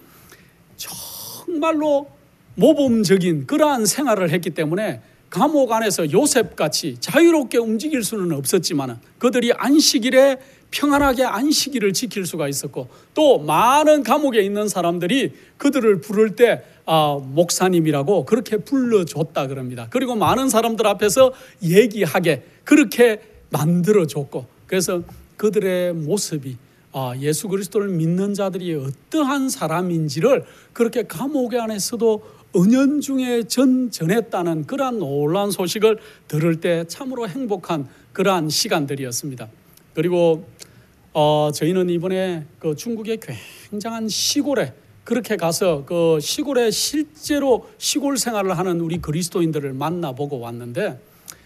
S4: 정말로 모범적인 그러한 생활을 했기 때문에 감옥 안에서 요셉같이 자유롭게 움직일 수는 없었지만 그들이 안식일에 평안하게 안식일을 지킬 수가 있었고, 또 많은 감옥에 있는 사람들이 그들을 부를 때 목사님이라고 그렇게 불러줬다 그럽니다. 그리고 많은 사람들 앞에서 얘기하게 그렇게 만들어줬고, 그래서 그들의 모습이 예수 그리스도를 믿는 자들이 어떠한 사람인지를 그렇게 감옥 안에서도 은연중에 전했다는 그러한 놀라운 소식을 들을 때 참으로 행복한 그러한 시간들이었습니다. 그리고 저희는 이번에 그 중국의 굉장한 시골에 그렇게 가서 그 시골에 실제로 시골 생활을 하는 우리 그리스도인들을 만나보고 왔는데,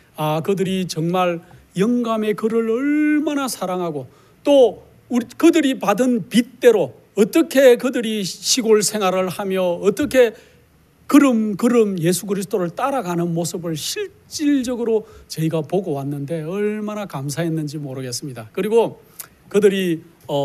S4: 그들이 정말 영감의 글을 얼마나 사랑하고 또 그들이 받은 빚대로 어떻게 그들이 시골 생활을 하며 어떻게 걸음걸음 예수 그리스도를 따라가는 모습을 실질적으로 저희가 보고 왔는데 얼마나 감사했는지 모르겠습니다. 그리고 그들이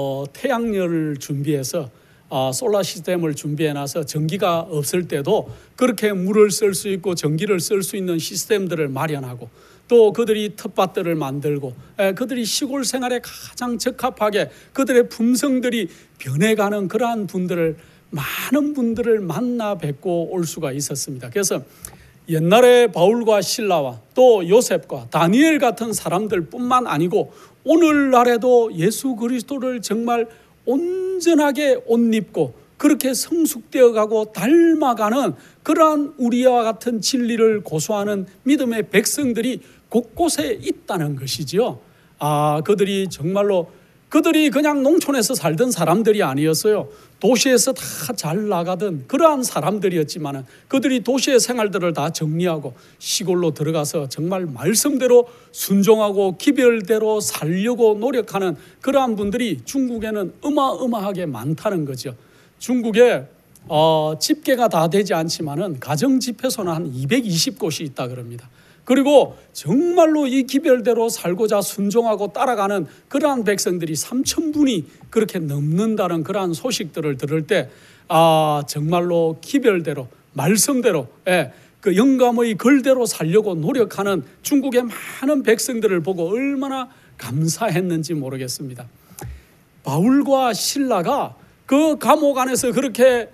S4: 태양열을 준비해서 솔라 시스템을 준비해놔서 전기가 없을 때도 그렇게 물을 쓸 수 있고 전기를 쓸 수 있는 시스템들을 마련하고, 또 그들이 텃밭들을 만들고 그들이 시골 생활에 가장 적합하게 그들의 품성들이 변해가는 그러한 분들을, 많은 분들을 만나 뵙고 올 수가 있었습니다. 그래서 옛날에 바울과 실라와 또 요셉과 다니엘 같은 사람들 뿐만 아니고 오늘날에도 예수 그리스도를 정말 온전하게 옷 입고 그렇게 성숙되어 가고 닮아가는 그러한 우리와 같은 진리를 고수하는 믿음의 백성들이 곳곳에 있다는 것이지요. 그들이 정말로 그들이 그냥 농촌에서 살던 사람들이 아니었어요. 도시에서 다 잘 나가던 그러한 사람들이었지만 그들이 도시의 생활들을 다 정리하고 시골로 들어가서 정말 말씀대로 순종하고 기별대로 살려고 노력하는 그러한 분들이 중국에는 어마어마하게 많다는 거죠. 중국에 집계가 다 되지 않지만은 가정 집회소는 한 220곳이 있다 그럽니다. 그리고 정말로 이 기별대로 살고자 순종하고 따라가는 그러한 백성들이 3,000분이 그렇게 넘는다는 그러한 소식들을 들을 때 정말로 기별대로 말씀대로 그 영감의 글대로 살려고 노력하는 중국의 많은 백성들을 보고 얼마나 감사했는지 모르겠습니다. 바울과 실라가 그 감옥 안에서 그렇게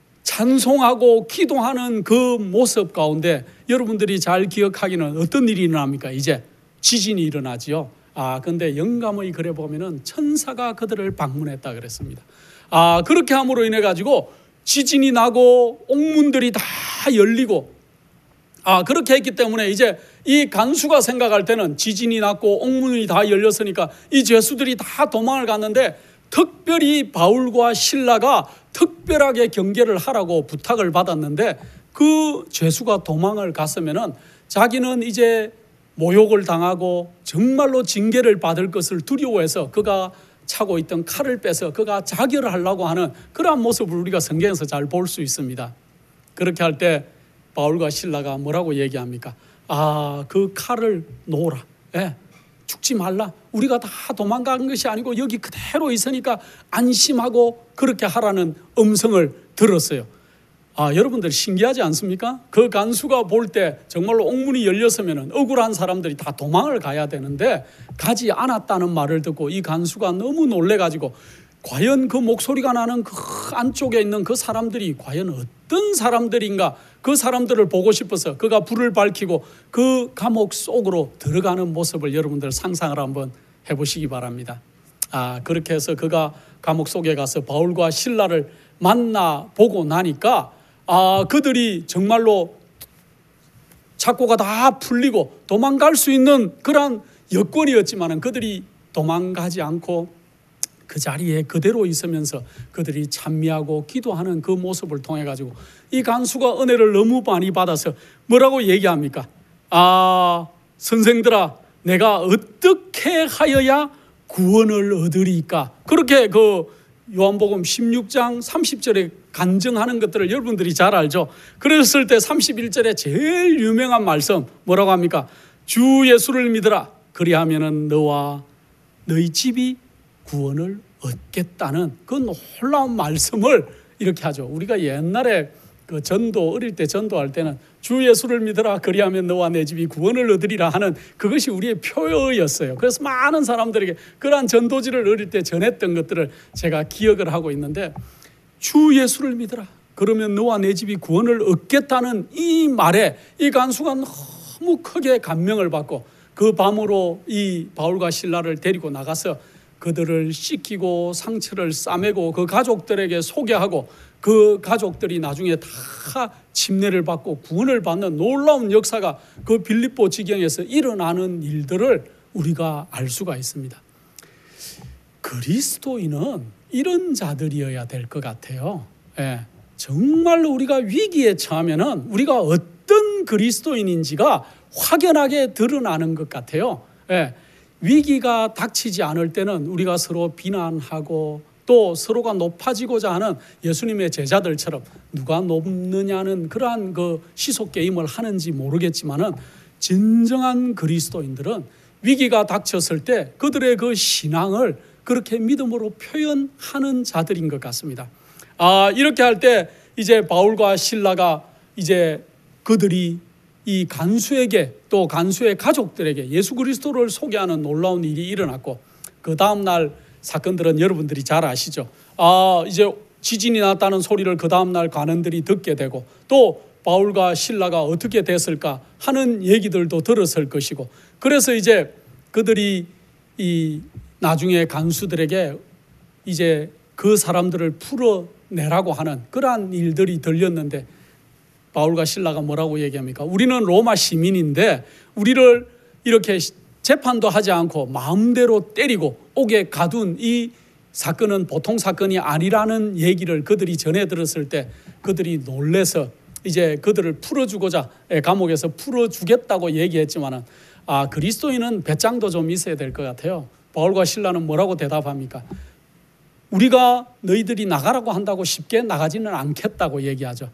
S4: 찬송하고 기도하는 그 모습 가운데 여러분들이 잘 기억하기는 어떤 일이 일어납니까? 이제 지진이 일어나지요. 근데 영감의 글에 보면은 천사가 그들을 방문했다 그랬습니다. 그렇게 함으로 인해 가지고 지진이 나고 옥문들이 다 열리고 그렇게 했기 때문에 이제 이 간수가 생각할 때는 지진이 났고 옥문이 다 열렸으니까 이 죄수들이 다 도망을 갔는데, 특별히 바울과 실라가 특별하게 경계를 하라고 부탁을 받았는데 그 죄수가 도망을 갔으면은 자기는 이제 모욕을 당하고 정말로 징계를 받을 것을 두려워해서 그가 차고 있던 칼을 빼서 그가 자결을 하려고 하는 그러한 모습을 우리가 성경에서 잘 볼 수 있습니다. 그렇게 할 때 바울과 실라가 뭐라고 얘기합니까? 그 칼을 놓으라. 죽지 말라. 우리가 다 도망간 것이 아니고 여기 그대로 있으니까 안심하고 그렇게 하라는 음성을 들었어요. 여러분들 신기하지 않습니까? 그 간수가 볼 때 정말로 옥문이 열렸으면 억울한 사람들이 다 도망을 가야 되는데 가지 않았다는 말을 듣고 이 간수가 너무 놀래가지고 과연 그 목소리가 나는 그 안쪽에 있는 그 사람들이 과연 어떤 사람들인가, 그 사람들을 보고 싶어서 그가 불을 밝히고 그 감옥 속으로 들어가는 모습을 여러분들 상상을 한번 해보시기 바랍니다. 그렇게 해서 그가 감옥 속에 가서 바울과 실라를 만나보고 나니까 그들이 정말로 착고가 다 풀리고 도망갈 수 있는 그러한 여건이었지만 그들이 도망가지 않고 그 자리에 그대로 있으면서 그들이 찬미하고 기도하는 그 모습을 통해 가지고 이 간수가 은혜를 너무 많이 받아서 뭐라고 얘기합니까? 선생들아, 내가 어떻게 하여야 구원을 얻으리까? 그렇게 그 요한복음 16장 30절에 간증하는 것들을 여러분들이 잘 알죠. 그랬을 때 31절에 제일 유명한 말씀 뭐라고 합니까? 주 예수를 믿으라. 그리하면은 너와 너희 집이 구원을 얻겠다는 그 놀라운 말씀을 이렇게 하죠. 우리가 옛날에 그 어릴 때 전도할 때는 주 예수를 믿으라. 그리하면 너와 내 집이 구원을 얻으리라 하는 그것이 우리의 표어였어요. 그래서 많은 사람들에게 그러한 전도지를 어릴 때 전했던 것들을 제가 기억을 하고 있는데, 주 예수를 믿으라. 그러면 너와 내 집이 구원을 얻겠다는 이 말에 이 간수가 너무 크게 감명을 받고 그 밤으로 이 바울과 실라를 데리고 나가서 그들을 씻기고 상처를 싸매고 그 가족들에게 소개하고 그 가족들이 나중에 다 침례를 받고 구원을 받는 놀라운 역사가 그 빌립보 지경에서 일어나는 일들을 우리가 알 수가 있습니다. 그리스도인은 이런 자들이어야 될 것 같아요. 정말로 우리가 위기에 처하면은 우리가 어떤 그리스도인인지가 확연하게 드러나는 것 같아요. 위기가 닥치지 않을 때는 우리가 서로 비난하고 또 서로가 높아지고자 하는 예수님의 제자들처럼 누가 높느냐는 그러한 그 시속 게임을 하는지 모르겠지만은, 진정한 그리스도인들은 위기가 닥쳤을 때 그들의 그 신앙을 그렇게 믿음으로 표현하는 자들인 것 같습니다. 이렇게 할 때 이제 바울과 실라가 이제 그들이 이 간수에게 또 간수의 가족들에게 예수 그리스도를 소개하는 놀라운 일이 일어났고, 그 다음 날 사건들은 여러분들이 잘 아시죠. 이제 지진이 났다는 소리를 그 다음 날 관원들이 듣게 되고, 또 바울과 실라가 어떻게 됐을까 하는 얘기들도 들었을 것이고, 그래서 이제 그들이 이 나중에 간수들에게 이제 그 사람들을 풀어내라고 하는 그러한 일들이 들렸는데, 바울과 실라가 뭐라고 얘기합니까? 우리는 로마 시민인데 우리를 이렇게 재판도 하지 않고 마음대로 때리고 옥에 가둔 이 사건은 보통 사건이 아니라는 얘기를 그들이 전해 들었을 때 그들이 놀래서 이제 그들을 풀어주고자 감옥에서 풀어주겠다고 얘기했지만은, 그리스도인은 배짱도 좀 있어야 될 것 같아요. 바울과 실라는 뭐라고 대답합니까? 우리가 너희들이 나가라고 한다고 쉽게 나가지는 않겠다고 얘기하죠.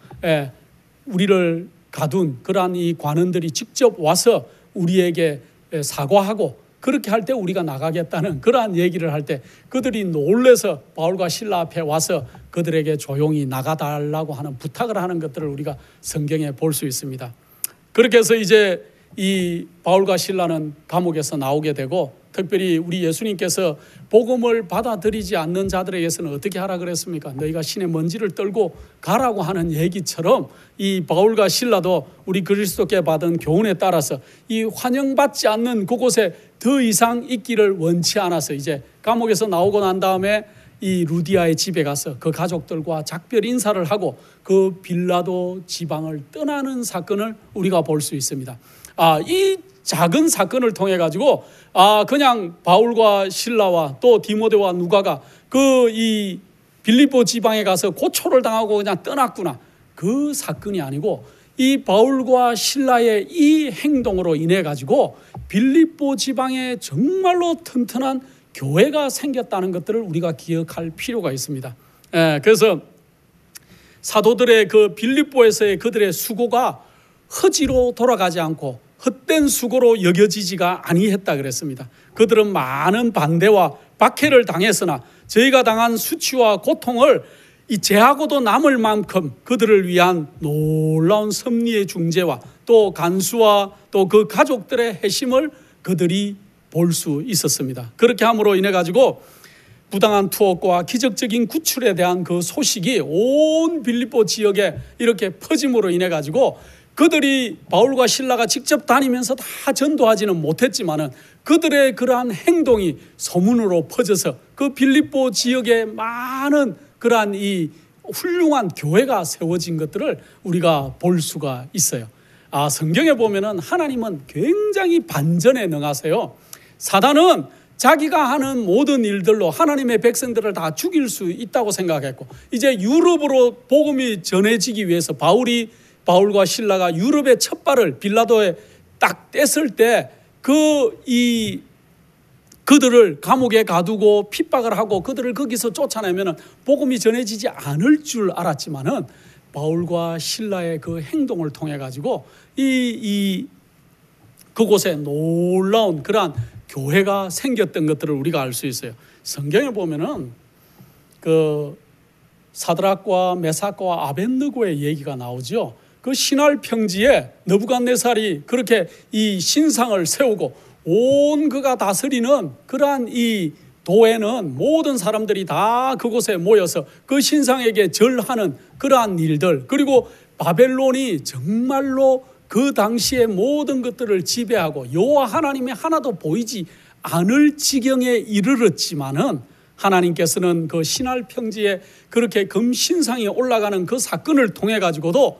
S4: 우리를 가둔 그러한 이 관원들이 직접 와서 우리에게 사과하고 그렇게 할 때 우리가 나가겠다는 그러한 얘기를 할 때 그들이 놀래서 바울과 실라 앞에 와서 그들에게 조용히 나가달라고 하는 부탁을 하는 것들을 우리가 성경에 볼 수 있습니다. 그렇게 해서 이제 이 바울과 실라는 감옥에서 나오게 되고, 특별히 우리 예수님께서 복음을 받아들이지 않는 자들에게서는 어떻게 하라 그랬습니까? 너희가 신의 먼지를 떨고 가라고 하는 얘기처럼 이 바울과 실라도 우리 그리스도께 받은 교훈에 따라서 이 환영받지 않는 그곳에 더 이상 있기를 원치 않아서 이제 감옥에서 나오고 난 다음에 이 루디아의 집에 가서 그 가족들과 작별 인사를 하고 그 빌라도 지방을 떠나는 사건을 우리가 볼 수 있습니다. 이 작은 사건을 통해 가지고 그냥 바울과 실라와 또 디모데와 누가가 그 이 빌립보 지방에 가서 고초를 당하고 그냥 떠났구나, 그 사건이 아니고 이 바울과 실라의 이 행동으로 인해 가지고 빌립보 지방에 정말로 튼튼한 교회가 생겼다는 것들을 우리가 기억할 필요가 있습니다. 그래서 사도들의 그 빌립보에서의 그들의 수고가 허지로 돌아가지 않고 헛된 수고로 여겨지지가 아니했다 그랬습니다. 그들은 많은 반대와 박해를 당했으나 저희가 당한 수치와 고통을 이 제하고도 남을 만큼 그들을 위한 놀라운 섭리의 중재와 또 간수와 또 그 가족들의 회심을 그들이 볼 수 있었습니다. 그렇게 함으로 인해 가지고 부당한 투옥과 기적적인 구출에 대한 그 소식이 온 빌립보 지역에 이렇게 퍼짐으로 인해 가지고 그들이 바울과 실라가 직접 다니면서 다 전도하지는 못했지만은 그들의 그러한 행동이 소문으로 퍼져서 그 빌립보 지역에 많은 그러한 이 훌륭한 교회가 세워진 것들을 우리가 볼 수가 있어요. 성경에 보면은 하나님은 굉장히 반전에 능하세요. 사단은 자기가 하는 모든 일들로 하나님의 백성들을 다 죽일 수 있다고 생각했고, 이제 유럽으로 복음이 전해지기 위해서 바울과 실라가 유럽의 첫 발을 빌라도에 딱 뗐을 때 그들을 감옥에 가두고 핍박을 하고 그들을 거기서 쫓아내면 복음이 전해지지 않을 줄 알았지만은 바울과 실라의 그 행동을 통해 가지고 그곳에 놀라운 그러한 교회가 생겼던 것들을 우리가 알 수 있어요. 성경에 보면은 그 사드락과 메삭과 아벳느고의 얘기가 나오죠. 그 신할 평지에 느부갓네살이 그렇게 이 신상을 세우고 온 그가 다스리는 그러한 이 도에는 모든 사람들이 다 그곳에 모여서 그 신상에게 절하는 그러한 일들, 그리고 바벨론이 정말로 그 당시의 모든 것들을 지배하고 여호와 하나님이 하나도 보이지 않을 지경에 이르렀지만은 하나님께서는 그 신할 평지에 그렇게 금신상이 올라가는 그 사건을 통해 가지고도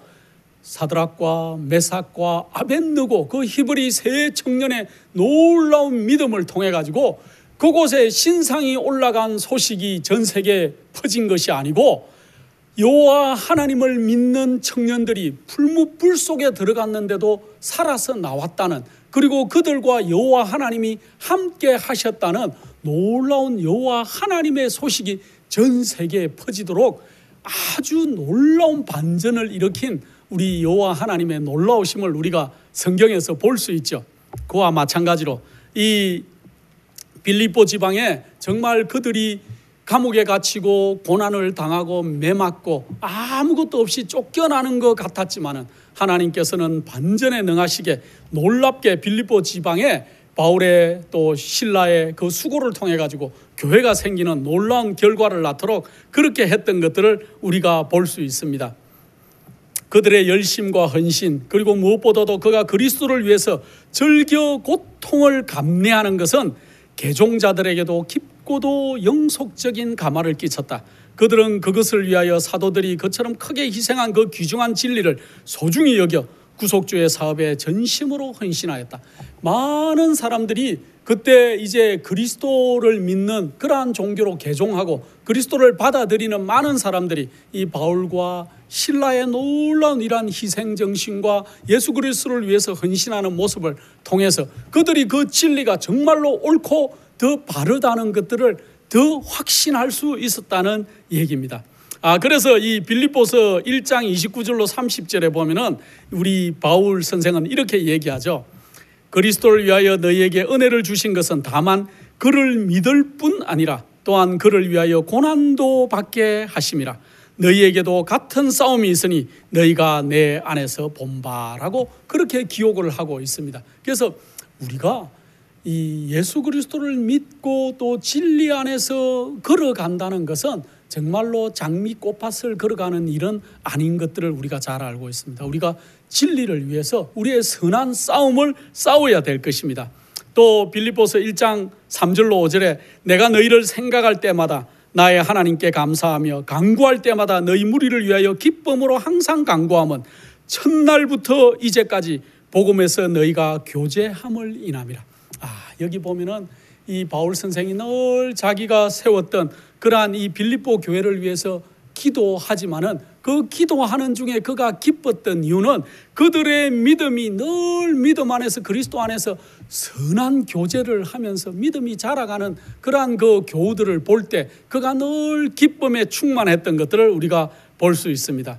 S4: 사드락과 메삭과 아벳느고 그 히브리 세 청년의 놀라운 믿음을 통해 가지고 그곳에 신상이 올라간 소식이 전 세계에 퍼진 것이 아니고 여호와 하나님을 믿는 청년들이 불무불 속에 들어갔는데도 살아서 나왔다는, 그리고 그들과 여호와 하나님이 함께 하셨다는 놀라운 여호와 하나님의 소식이 전 세계에 퍼지도록 아주 놀라운 반전을 일으킨 우리 여호와 하나님의 놀라우심을 우리가 성경에서 볼 수 있죠. 그와 마찬가지로 이 빌립보 지방에 정말 그들이 감옥에 갇히고 고난을 당하고 매맞고 아무것도 없이 쫓겨나는 것 같았지만은 하나님께서는 반전에 능하시게 놀랍게 빌립보 지방에 바울의 또 신라의 그 수고를 통해 가지고 교회가 생기는 놀라운 결과를 낳도록 그렇게 했던 것들을 우리가 볼 수 있습니다. 그들의 열심과 헌신, 그리고 무엇보다도 그가 그리스도를 위해서 절겨 고통을 감내하는 것은 개종자들에게도 깊고도 영속적인 감화를 끼쳤다. 그들은 그것을 위하여 사도들이 그처럼 크게 희생한 그 귀중한 진리를 소중히 여겨 구속주의 사업에 전심으로 헌신하였다. 많은 사람들이 그때 이제 그리스도를 믿는 그러한 종교로 개종하고 그리스도를 받아들이는 많은 사람들이 이 바울과 신라의 놀라운 이러한 희생정신과 예수 그리스도를 위해서 헌신하는 모습을 통해서 그들이 그 진리가 정말로 옳고 더 바르다는 것들을 더 확신할 수 있었다는 얘기입니다. 그래서 이 빌립보서 1장 29절로 30절에 보면은 우리 바울 선생은 이렇게 얘기하죠. 그리스도를 위하여 너희에게 은혜를 주신 것은 다만 그를 믿을 뿐 아니라 또한 그를 위하여 고난도 받게 하심이라. 너희에게도 같은 싸움이 있으니 너희가 내 안에서 본바라고 그렇게 기록을 하고 있습니다. 그래서 우리가 이 예수 그리스도를 믿고 또 진리 안에서 걸어간다는 것은 정말로 장미꽃밭을 걸어가는 일은 아닌 것들을 우리가 잘 알고 있습니다. 우리가 진리를 위해서 우리의 선한 싸움을 싸워야 될 것입니다. 또 빌립보서 1장 3절로 5절에 내가 너희를 생각할 때마다 나의 하나님께 감사하며 간구할 때마다 너희 무리를 위하여 기쁨으로 항상 간구함은 첫날부터 이제까지 복음에서 너희가 교제함을 인함이라. 여기 보면은 이 바울 선생이 늘 자기가 세웠던 그러한 이 빌립보 교회를 위해서 기도하지만은 그 기도하는 중에 그가 기뻤던 이유는 그들의 믿음이 늘 믿음 안에서 그리스도 안에서 선한 교제를 하면서 믿음이 자라가는 그러한 그 교우들을 볼 때 그가 늘 기쁨에 충만했던 것들을 우리가 볼 수 있습니다.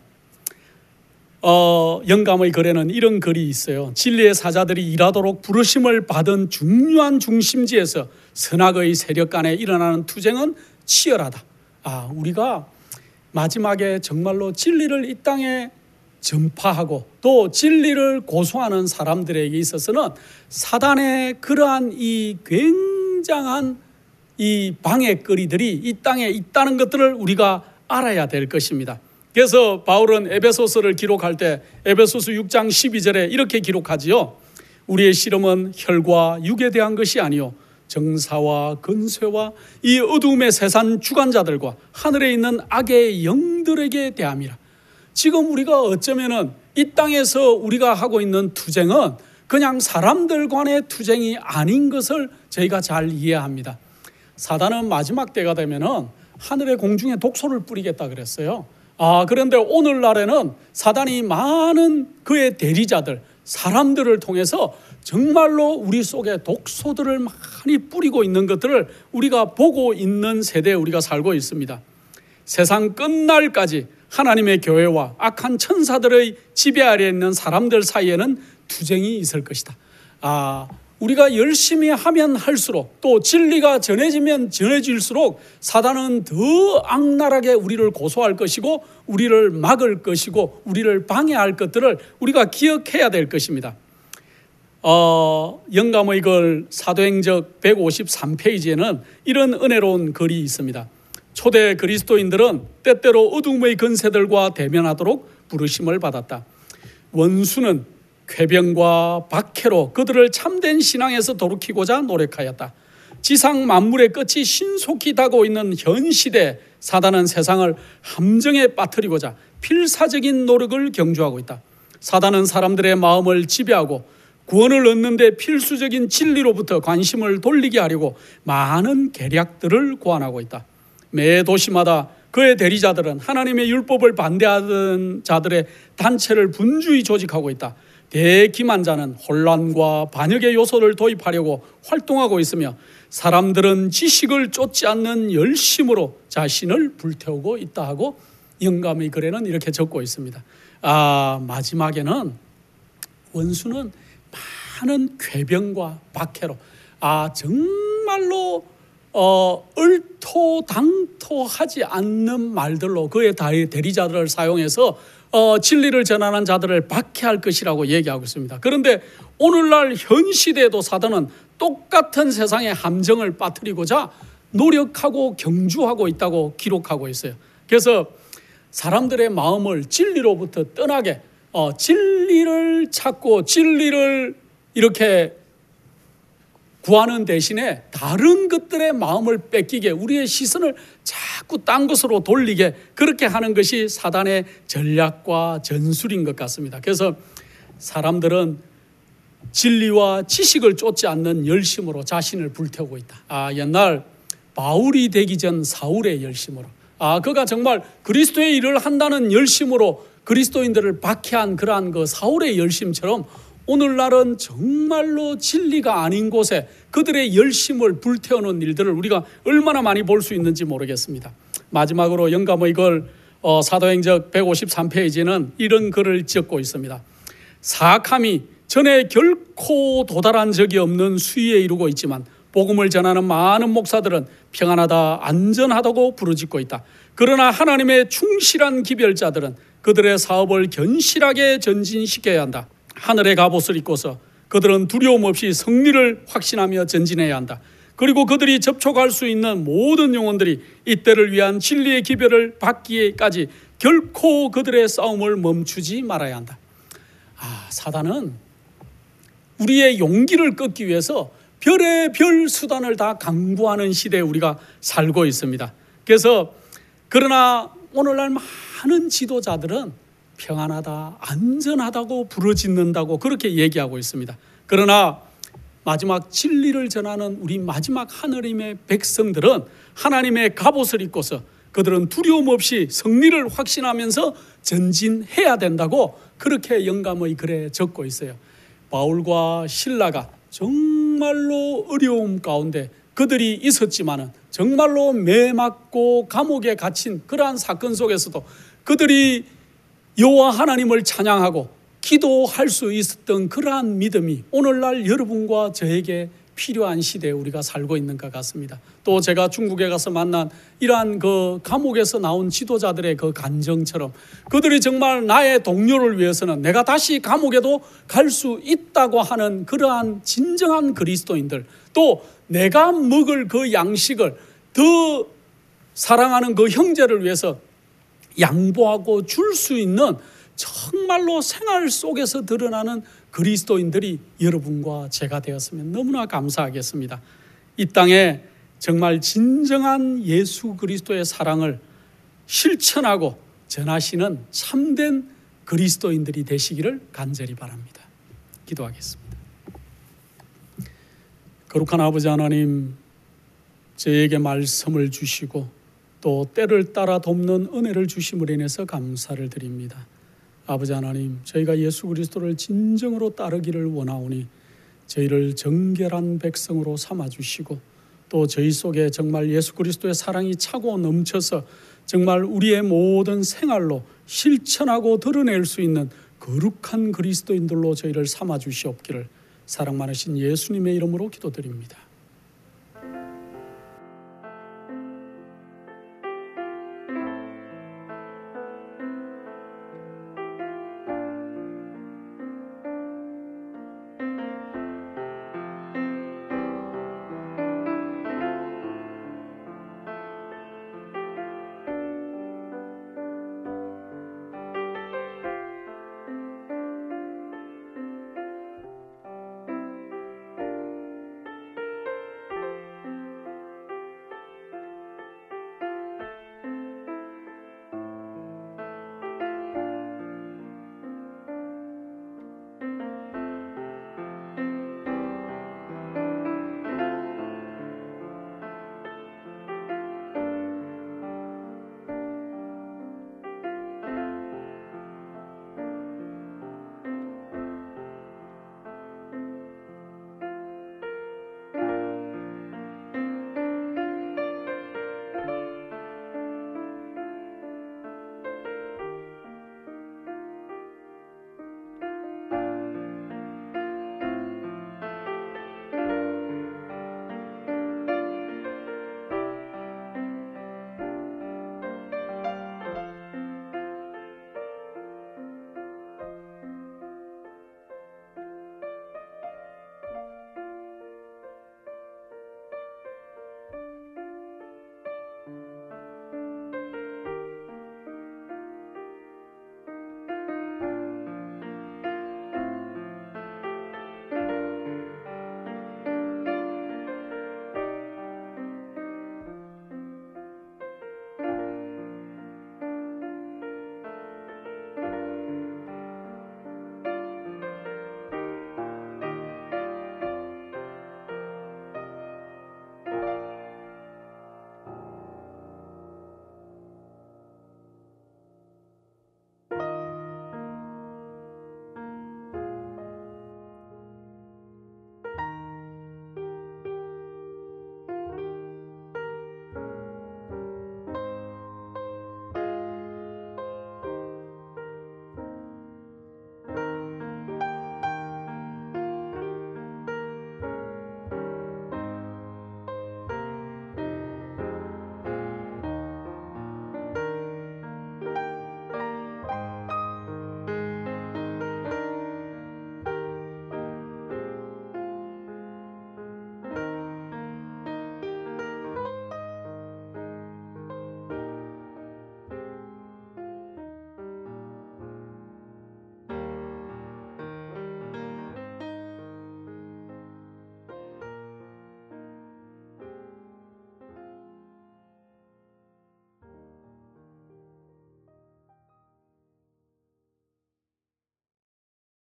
S4: 영감의 글에는 이런 글이 있어요. 진리의 사자들이 일하도록 부르심을 받은 중요한 중심지에서 선악의 세력 간에 일어나는 투쟁은 치열하다. 우리가 마지막에 정말로 진리를 이 땅에 전파하고 또 진리를 고소하는 사람들에게 있어서는 사단의 그러한 이 굉장한 이 방해거리들이 이 땅에 있다는 것들을 우리가 알아야 될 것입니다. 그래서 바울은 에베소서를 기록할 때 에베소서 6장 12절에 이렇게 기록하지요. 우리의 씨름은 혈과 육에 대한 것이 아니요 정사와 근쇠와 이 어두움의 세상 주관자들과 하늘에 있는 악의 영들에게 대함이라. 지금 우리가 어쩌면은 이 땅에서 우리가 하고 있는 투쟁은 그냥 사람들 간의 투쟁이 아닌 것을 저희가 잘 이해합니다. 사단은 마지막 때가 되면은 하늘의 공중에 독소를 뿌리겠다 그랬어요. 그런데 오늘날에는 사단이 많은 그의 대리자들, 사람들을 통해서 정말로 우리 속에 독소들을 많이 뿌리고 있는 것들을 우리가 보고 있는 세대에 우리가 살고 있습니다. 세상 끝날까지 하나님의 교회와 악한 천사들의 지배 아래에 있는 사람들 사이에는 투쟁이 있을 것이다. 우리가 열심히 하면 할수록, 또 진리가 전해지면 전해질수록 사단은 더 악랄하게 우리를 고소할 것이고, 우리를 막을 것이고, 우리를 방해할 것들을 우리가 기억해야 될 것입니다. 영감의 글 사도행적 153페이지에는 이런 은혜로운 글이 있습니다. 초대 그리스도인들은 때때로 어둠의 근세들과 대면하도록 부르심을 받았다. 원수는 쾌변과 박해로 그들을 참된 신앙에서 돌이키고자 노력하였다. 지상 만물의 끝이 신속히 다가오고 있는 현 시대, 사단은 세상을 함정에 빠뜨리고자 필사적인 노력을 경주하고 있다. 사단은 사람들의 마음을 지배하고 구원을 얻는 데 필수적인 진리로부터 관심을 돌리게 하려고 많은 계략들을 고안하고 있다. 매 도시마다 그의 대리자들은 하나님의 율법을 반대하던 자들의 단체를 분주히 조직하고 있다. 대기만자는 혼란과 반역의 요소를 도입하려고 활동하고 있으며, 사람들은 지식을 쫓지 않는 열심으로 자신을 불태우고 있다 하고 영감의 글에는 이렇게 적고 있습니다. 마지막에는 원수는 많은 궤변과 박해로 정말로 얼토당토하지 않는 말들로 그의 대리자들을 사용해서 진리를 전하는 자들을 박해할 것이라고 얘기하고 있습니다. 그런데 오늘날 현 시대에도 사단은 똑같은 세상의 함정을 빠뜨리고자 노력하고 경주하고 있다고 기록하고 있어요. 그래서 사람들의 마음을 진리로부터 떠나게, 진리를 찾고 진리를 이렇게 구하는 대신에 다른 것들의 마음을 뺏기게, 우리의 시선을 자꾸 딴 것으로 돌리게, 그렇게 하는 것이 사단의 전략과 전술인 것 같습니다. 그래서 사람들은 진리와 지식을 쫓지 않는 열심으로 자신을 불태우고 있다. 옛날 바울이 되기 전 사울의 열심으로, 그가 정말 그리스도의 일을 한다는 열심으로 그리스도인들을 박해한 그러한 그 사울의 열심처럼 오늘날은 정말로 진리가 아닌 곳에 그들의 열심을 불태우는 일들을 우리가 얼마나 많이 볼 수 있는지 모르겠습니다. 마지막으로 영감의 글 사도행적 153페이지는 이런 글을 적고 있습니다. 사악함이 전에 결코 도달한 적이 없는 수위에 이르고 있지만 복음을 전하는 많은 목사들은 평안하다, 안전하다고 부르짖고 있다. 그러나 하나님의 충실한 기별자들은 그들의 사업을 견실하게 전진시켜야 한다. 하늘의 갑옷을 입고서 그들은 두려움 없이 승리를 확신하며 전진해야 한다. 그리고 그들이 접촉할 수 있는 모든 영혼들이 이때를 위한 진리의 기별을 받기에까지 결코 그들의 싸움을 멈추지 말아야 한다. 사단은 우리의 용기를 꺾기 위해서 별의 별 수단을 다 강구하는 시대에 우리가 살고 있습니다. 그래서 그러나 오늘날 많은 지도자들은 평안하다, 안전하다고 부르짖는다고 그렇게 얘기하고 있습니다. 그러나 마지막 진리를 전하는 우리 마지막 하나님의 백성들은 하나님의 갑옷을 입고서 그들은 두려움 없이 승리를 확신하면서 전진해야 된다고 그렇게 영감의 글에 적고 있어요. 바울과 실라가 정말로 어려움 가운데 그들이 있었지만은 정말로 매맞고 감옥에 갇힌 그러한 사건 속에서도 그들이 여호와 하나님을 찬양하고 기도할 수 있었던 그러한 믿음이 오늘날 여러분과 저에게 필요한 시대에 우리가 살고 있는 것 같습니다. 또 제가 중국에 가서 만난 이러한 그 감옥에서 나온 지도자들의 그 간정처럼 그들이 정말 나의 동료를 위해서는 내가 다시 감옥에도 갈 수 있다고 하는 그러한 진정한 그리스도인들, 또 내가 먹을 그 양식을 더 사랑하는 그 형제를 위해서 양보하고 줄 수 있는 정말로 생활 속에서 드러나는 그리스도인들이 여러분과 제가 되었으면 너무나 감사하겠습니다. 이 땅에 정말 진정한 예수 그리스도의 사랑을 실천하고 전하시는 참된 그리스도인들이 되시기를 간절히 바랍니다. 기도하겠습니다. 거룩한 아버지 하나님, 저에게 말씀을 주시고 또 때를 따라 돕는 은혜를 주심으로 인해서 감사를 드립니다. 아버지 하나님, 저희가 예수 그리스도를 진정으로 따르기를 원하오니 저희를 정결한 백성으로 삼아주시고 또 저희 속에 정말 예수 그리스도의 사랑이 차고 넘쳐서 정말 우리의 모든 생활로 실천하고 드러낼 수 있는 거룩한 그리스도인들로 저희를 삼아주시옵기를 사랑 많으신 예수님의 이름으로 기도드립니다.